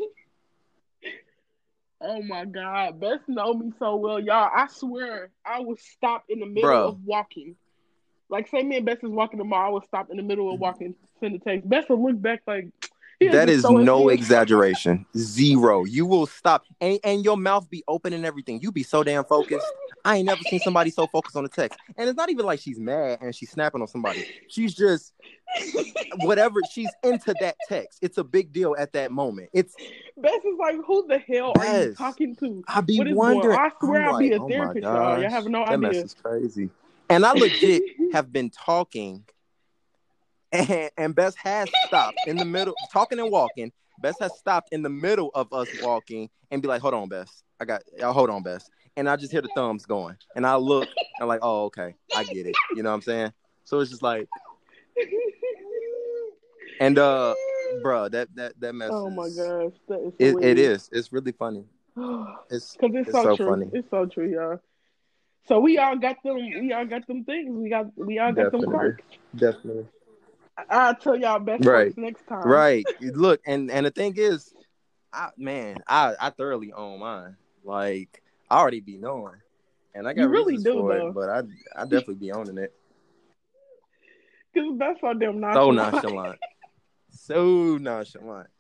Oh my God, Bess know me so well, y'all. I swear, I would stop in the middle
Bro.
of walking. Like, say me and Bess is walking tomorrow, I would stop in the middle of walking, send a text. Bess would look back like, he
That
just
is
so
no
infused.
exaggeration. Zero. You will stop, and, and your mouth be open and everything. You be so damn focused. I ain't never seen somebody so focused on the text. And it's not even like she's mad and she's snapping on somebody. She's just whatever. She's into that text. It's a big deal at that moment. It's
Bess is like, who the hell are you
Bess.
talking to?
I be
What is
wondering.
going on? I swear
I'm
I'll be
like,
a
oh
therapist,
my
y'all. Y'all
gosh,
have no
that mess
idea.
is crazy. And I legit have been talking, and, and Bess has stopped in the middle, talking and walking. Bess has stopped in the middle of us walking and be like, hold on, Bess. I got, y'all hold on, Bess. And I just hear the thumbs going. And I look, and I'm like, oh, okay. I get it. You know what I'm saying? So it's just like, and uh, bro, that, that, that mess
Oh
is,
my gosh, that is
it, it
hilarious.
is. It's really funny. It's,
Because it's,
it's
so,
so
true.
funny.
It's so true, y'all. So we all got them. We all got them things. We got. We all got them
Definitely.
quirks.
Definitely.
I'll tell y'all best
Right.
quirks next time.
Right. Look, and, and the thing is, I man, I, I thoroughly own mine. Like, I already be knowing. And I got
You really
reasons
do,
for
though.
it, but I I definitely be owning it.
Because that's so damn
So
nonchalant.
nonchalant. So nonchalant.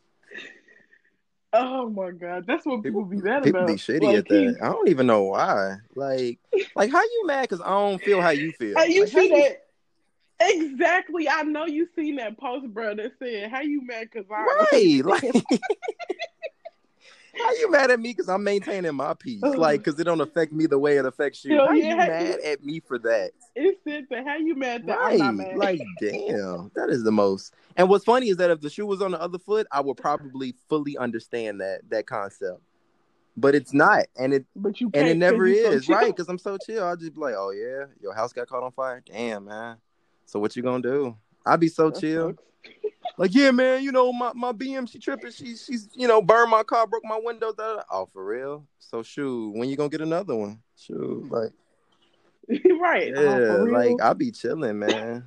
Oh my God, that's what people,
People,
be mad
people
about.
be shitty
like,
at that. I don't even know why. Like, like how you mad because I don't feel how you feel?
Hey, you
Like, how
see
you-
that? Exactly. I know you seen that post, bro, that said, how you mad because I...
Right. Like, how you mad at me because I'm maintaining my peace? Like, because it don't affect me the way it affects you.
Hell
How
yeah.
you mad at me for that?
It said that, how you mad that
Right.
I'm not mad?
Like, damn. That is the most. And what's funny is that if the shoe was on the other foot, I would probably fully understand that that concept. But it's not. And it
But you
and
can't
it never
'cause you so
is,
chill.
right? Because I'm so chill. I'll just be like, oh yeah, your house got caught on fire. Damn, man. So what you gonna do? I'd be so
That
chill.
sucks.
Like, yeah, man, you know, my, my B M, she tripping. She, she's, you know, burned my car, broke my windows. Da, da, da. Oh, for real? So, shoot, when you gonna get another one? Shoot, like,
Right.
yeah,
Oh, for real?
like, I be chilling, man.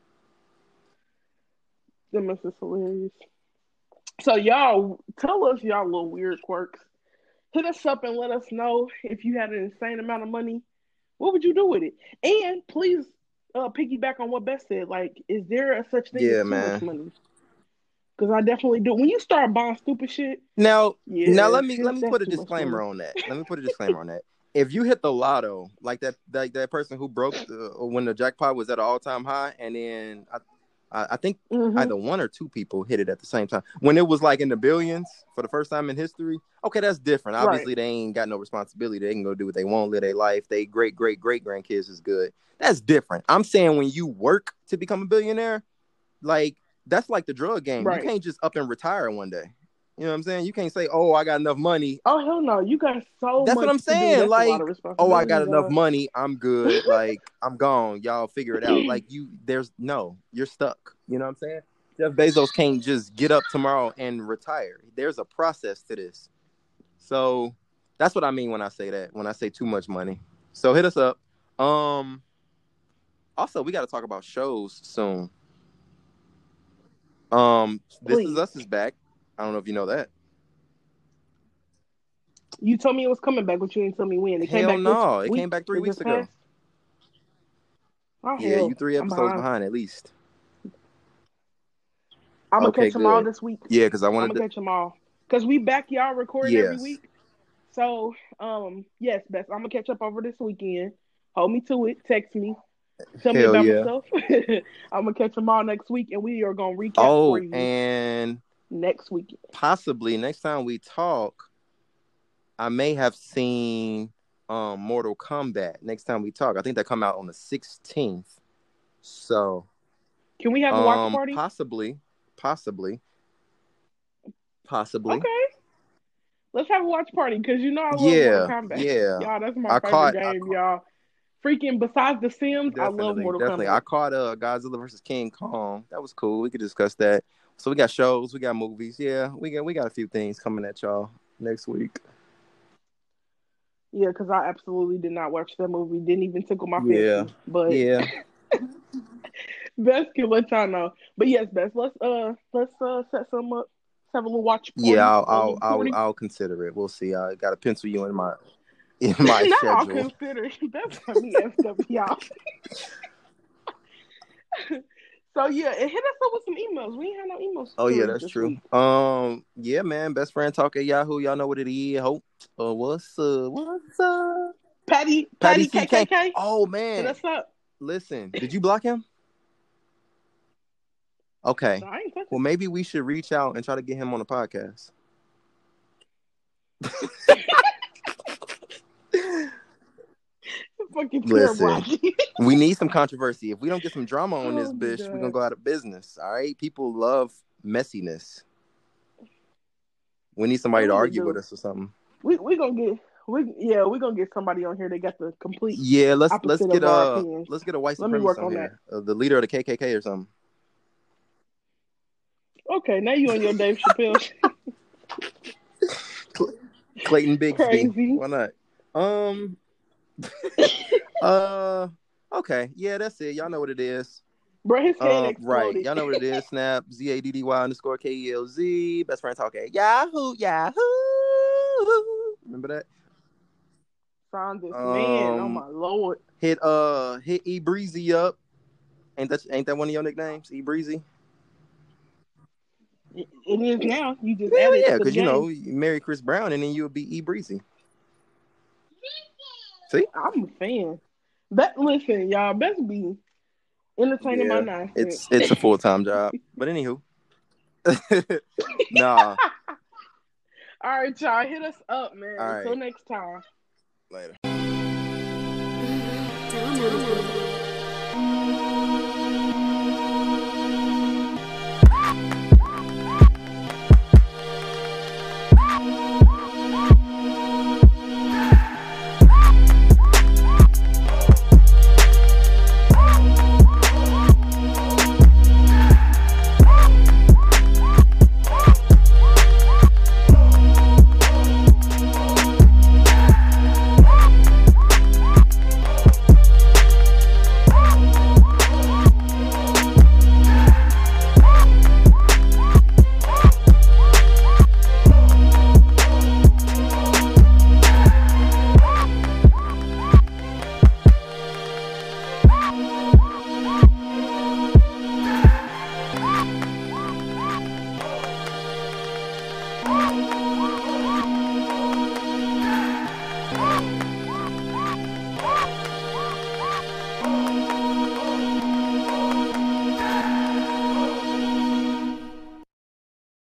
That mess is hilarious. So, y'all, tell us y'all little weird quirks. Hit us up and let us know if you had an insane amount of money. What would you do with it? And please uh, piggyback on what Beth said. Like, is there a such thing
Yeah,
as too
man.
much money? Because I definitely do. When you start buying stupid shit,
Now,
yeah,
now let me let me
that's
put a
too much
disclaimer
money.
on that. Let me put a disclaimer on that. If you hit the lotto, like that, like that person who broke the, when the jackpot was at an all time high, and then I, I, I think
Mhm.
either one or two people hit it at the same time. When it was like in the billions for the first time in history, okay, that's different.
Right.
Obviously, they ain't got no responsibility. They can go do what they want, live their life. They great, great, great grandkids is good. That's different. I'm saying when you work to become a billionaire, like that's like the drug game.
Right.
You can't just up and retire one day. You know what I'm saying? You can't say, "Oh, I got enough money."
Oh, hell no. You got so
That's
much
what I'm
to do.
saying.
That's a
Like,
lot of
oh, I got
responsibility,
enough
dog.
money. I'm good. Like, I'm gone. Y'all figure it out. Like, you, there's no, you're stuck. You know what I'm saying? Jeff Bezos can't just get up tomorrow and retire. There's a process to this. So that's what I mean when I say that, when I say too much money. So hit us up. Um, also, we got to talk about shows soon. Um, This
Please.
Is Us is back. I don't know if you know that.
You told me it was coming back, but you didn't tell me when. It came
Hell
back
no.
this
It
week?
came back three
It
weeks
just
ago.
passed? Oh,
Yeah,
hell.
you three
I'm
episodes
behind.
behind at least.
I'm gonna
Okay,
catch them all
good.
this week.
Yeah, because I
I'm
wanted
gonna
to.
catch them all because we back y'all recording every
Yes.
week. So, um, yes, Bess, I'm gonna catch up over this weekend. Hold me to it. Text me. Tell me
Hell
about
yeah.
myself. I'm gonna catch them all next week, and we are gonna recap
Oh,
for you
and
next weekend.
possibly next time we talk, I may have seen um Mortal Kombat. Next time we talk, I think that come out on the sixteenth. So,
Can we have a watch
um,
party?
possibly, possibly, possibly.
Okay. Let's have a watch party because you know I love
Yeah,
Mortal Kombat.
yeah.
Y'all, that's my
I
favorite
caught. I
game,
caught
y'all. Freaking besides The Sims, I love
definitely,
Mortal
definitely.
Kombat.
I caught uh Godzilla versus King Kong. That was cool. We could discuss that. So we got shows, we got movies. Yeah, we got we got a few things coming at y'all next week.
Yeah, because I absolutely did not watch that movie. Didn't even tickle my
Yeah,
fancy. But
yeah.
Bess can let y'all know. But yes, Bess, let's uh let's uh set some up. Let's have a little watch party.
Yeah, I'll
a little
I'll, I'll
party.
I'll consider it. We'll see. I got to pencil you in my in my
Not
schedule.
I'll consider it. That's got me effed up, y'all. So yeah, and hit us up with some emails. We ain't had no emails.
Oh
to
yeah,
read
that's
this
true.
week.
Um, yeah, man. Best friend talk at Yahoo. Y'all know what it is. Hope. Uh, what's up? What's up?
Patty,
Patty
Patty,
C
K K
K.
K.
Oh
Hit
man.
us up.
Listen, did you block him? Okay.
I ain't touching.
Well, maybe we should reach out and try to get him on the podcast.
Fucking
Listen,
terrible.
we need some controversy. If we don't get some drama on this
Oh,
bitch,
God.
we're gonna go out of business. All right, people love messiness. We need somebody
They
to
really
argue
do.
with us or something.
We we gonna get we yeah we gonna get somebody on here that got the complete
Yeah, let's
opposite
let's get
of our
a
opinions.
let's get a white
Let me
supremacist
work
on
on
here, uh, the leader of the K K K or something.
Okay, now you on your Dave Chappelle shit.
Clayton Bigsby.
Crazy.
Why not? Um. uh. Okay. Yeah, that's it. Y'all know what it is.
Bro, his head
Um, right.
exploded.
Y'all know what it is. Snap. Z A D D Y underscore K E L Z. Best friend talk at Yahoo. Yahoo. Remember that?
Found this
Um,
man. Oh my lord.
Hit uh hit E Breezy up. Ain't that ain't that one of your nicknames? E Breezy?
It, it is now. You just
Yeah,
added
yeah,
to the
because you
game.
know, you marry Chris Brown and then you would be E Breezy. See?
I'm a fan. But listen, y'all best be entertaining my
Yeah,
nonsense.
it's it's a full time job. But anywho. Nah.
All right, y'all. Hit us up, man.
All right.
Until next time.
Later.
Downloadable.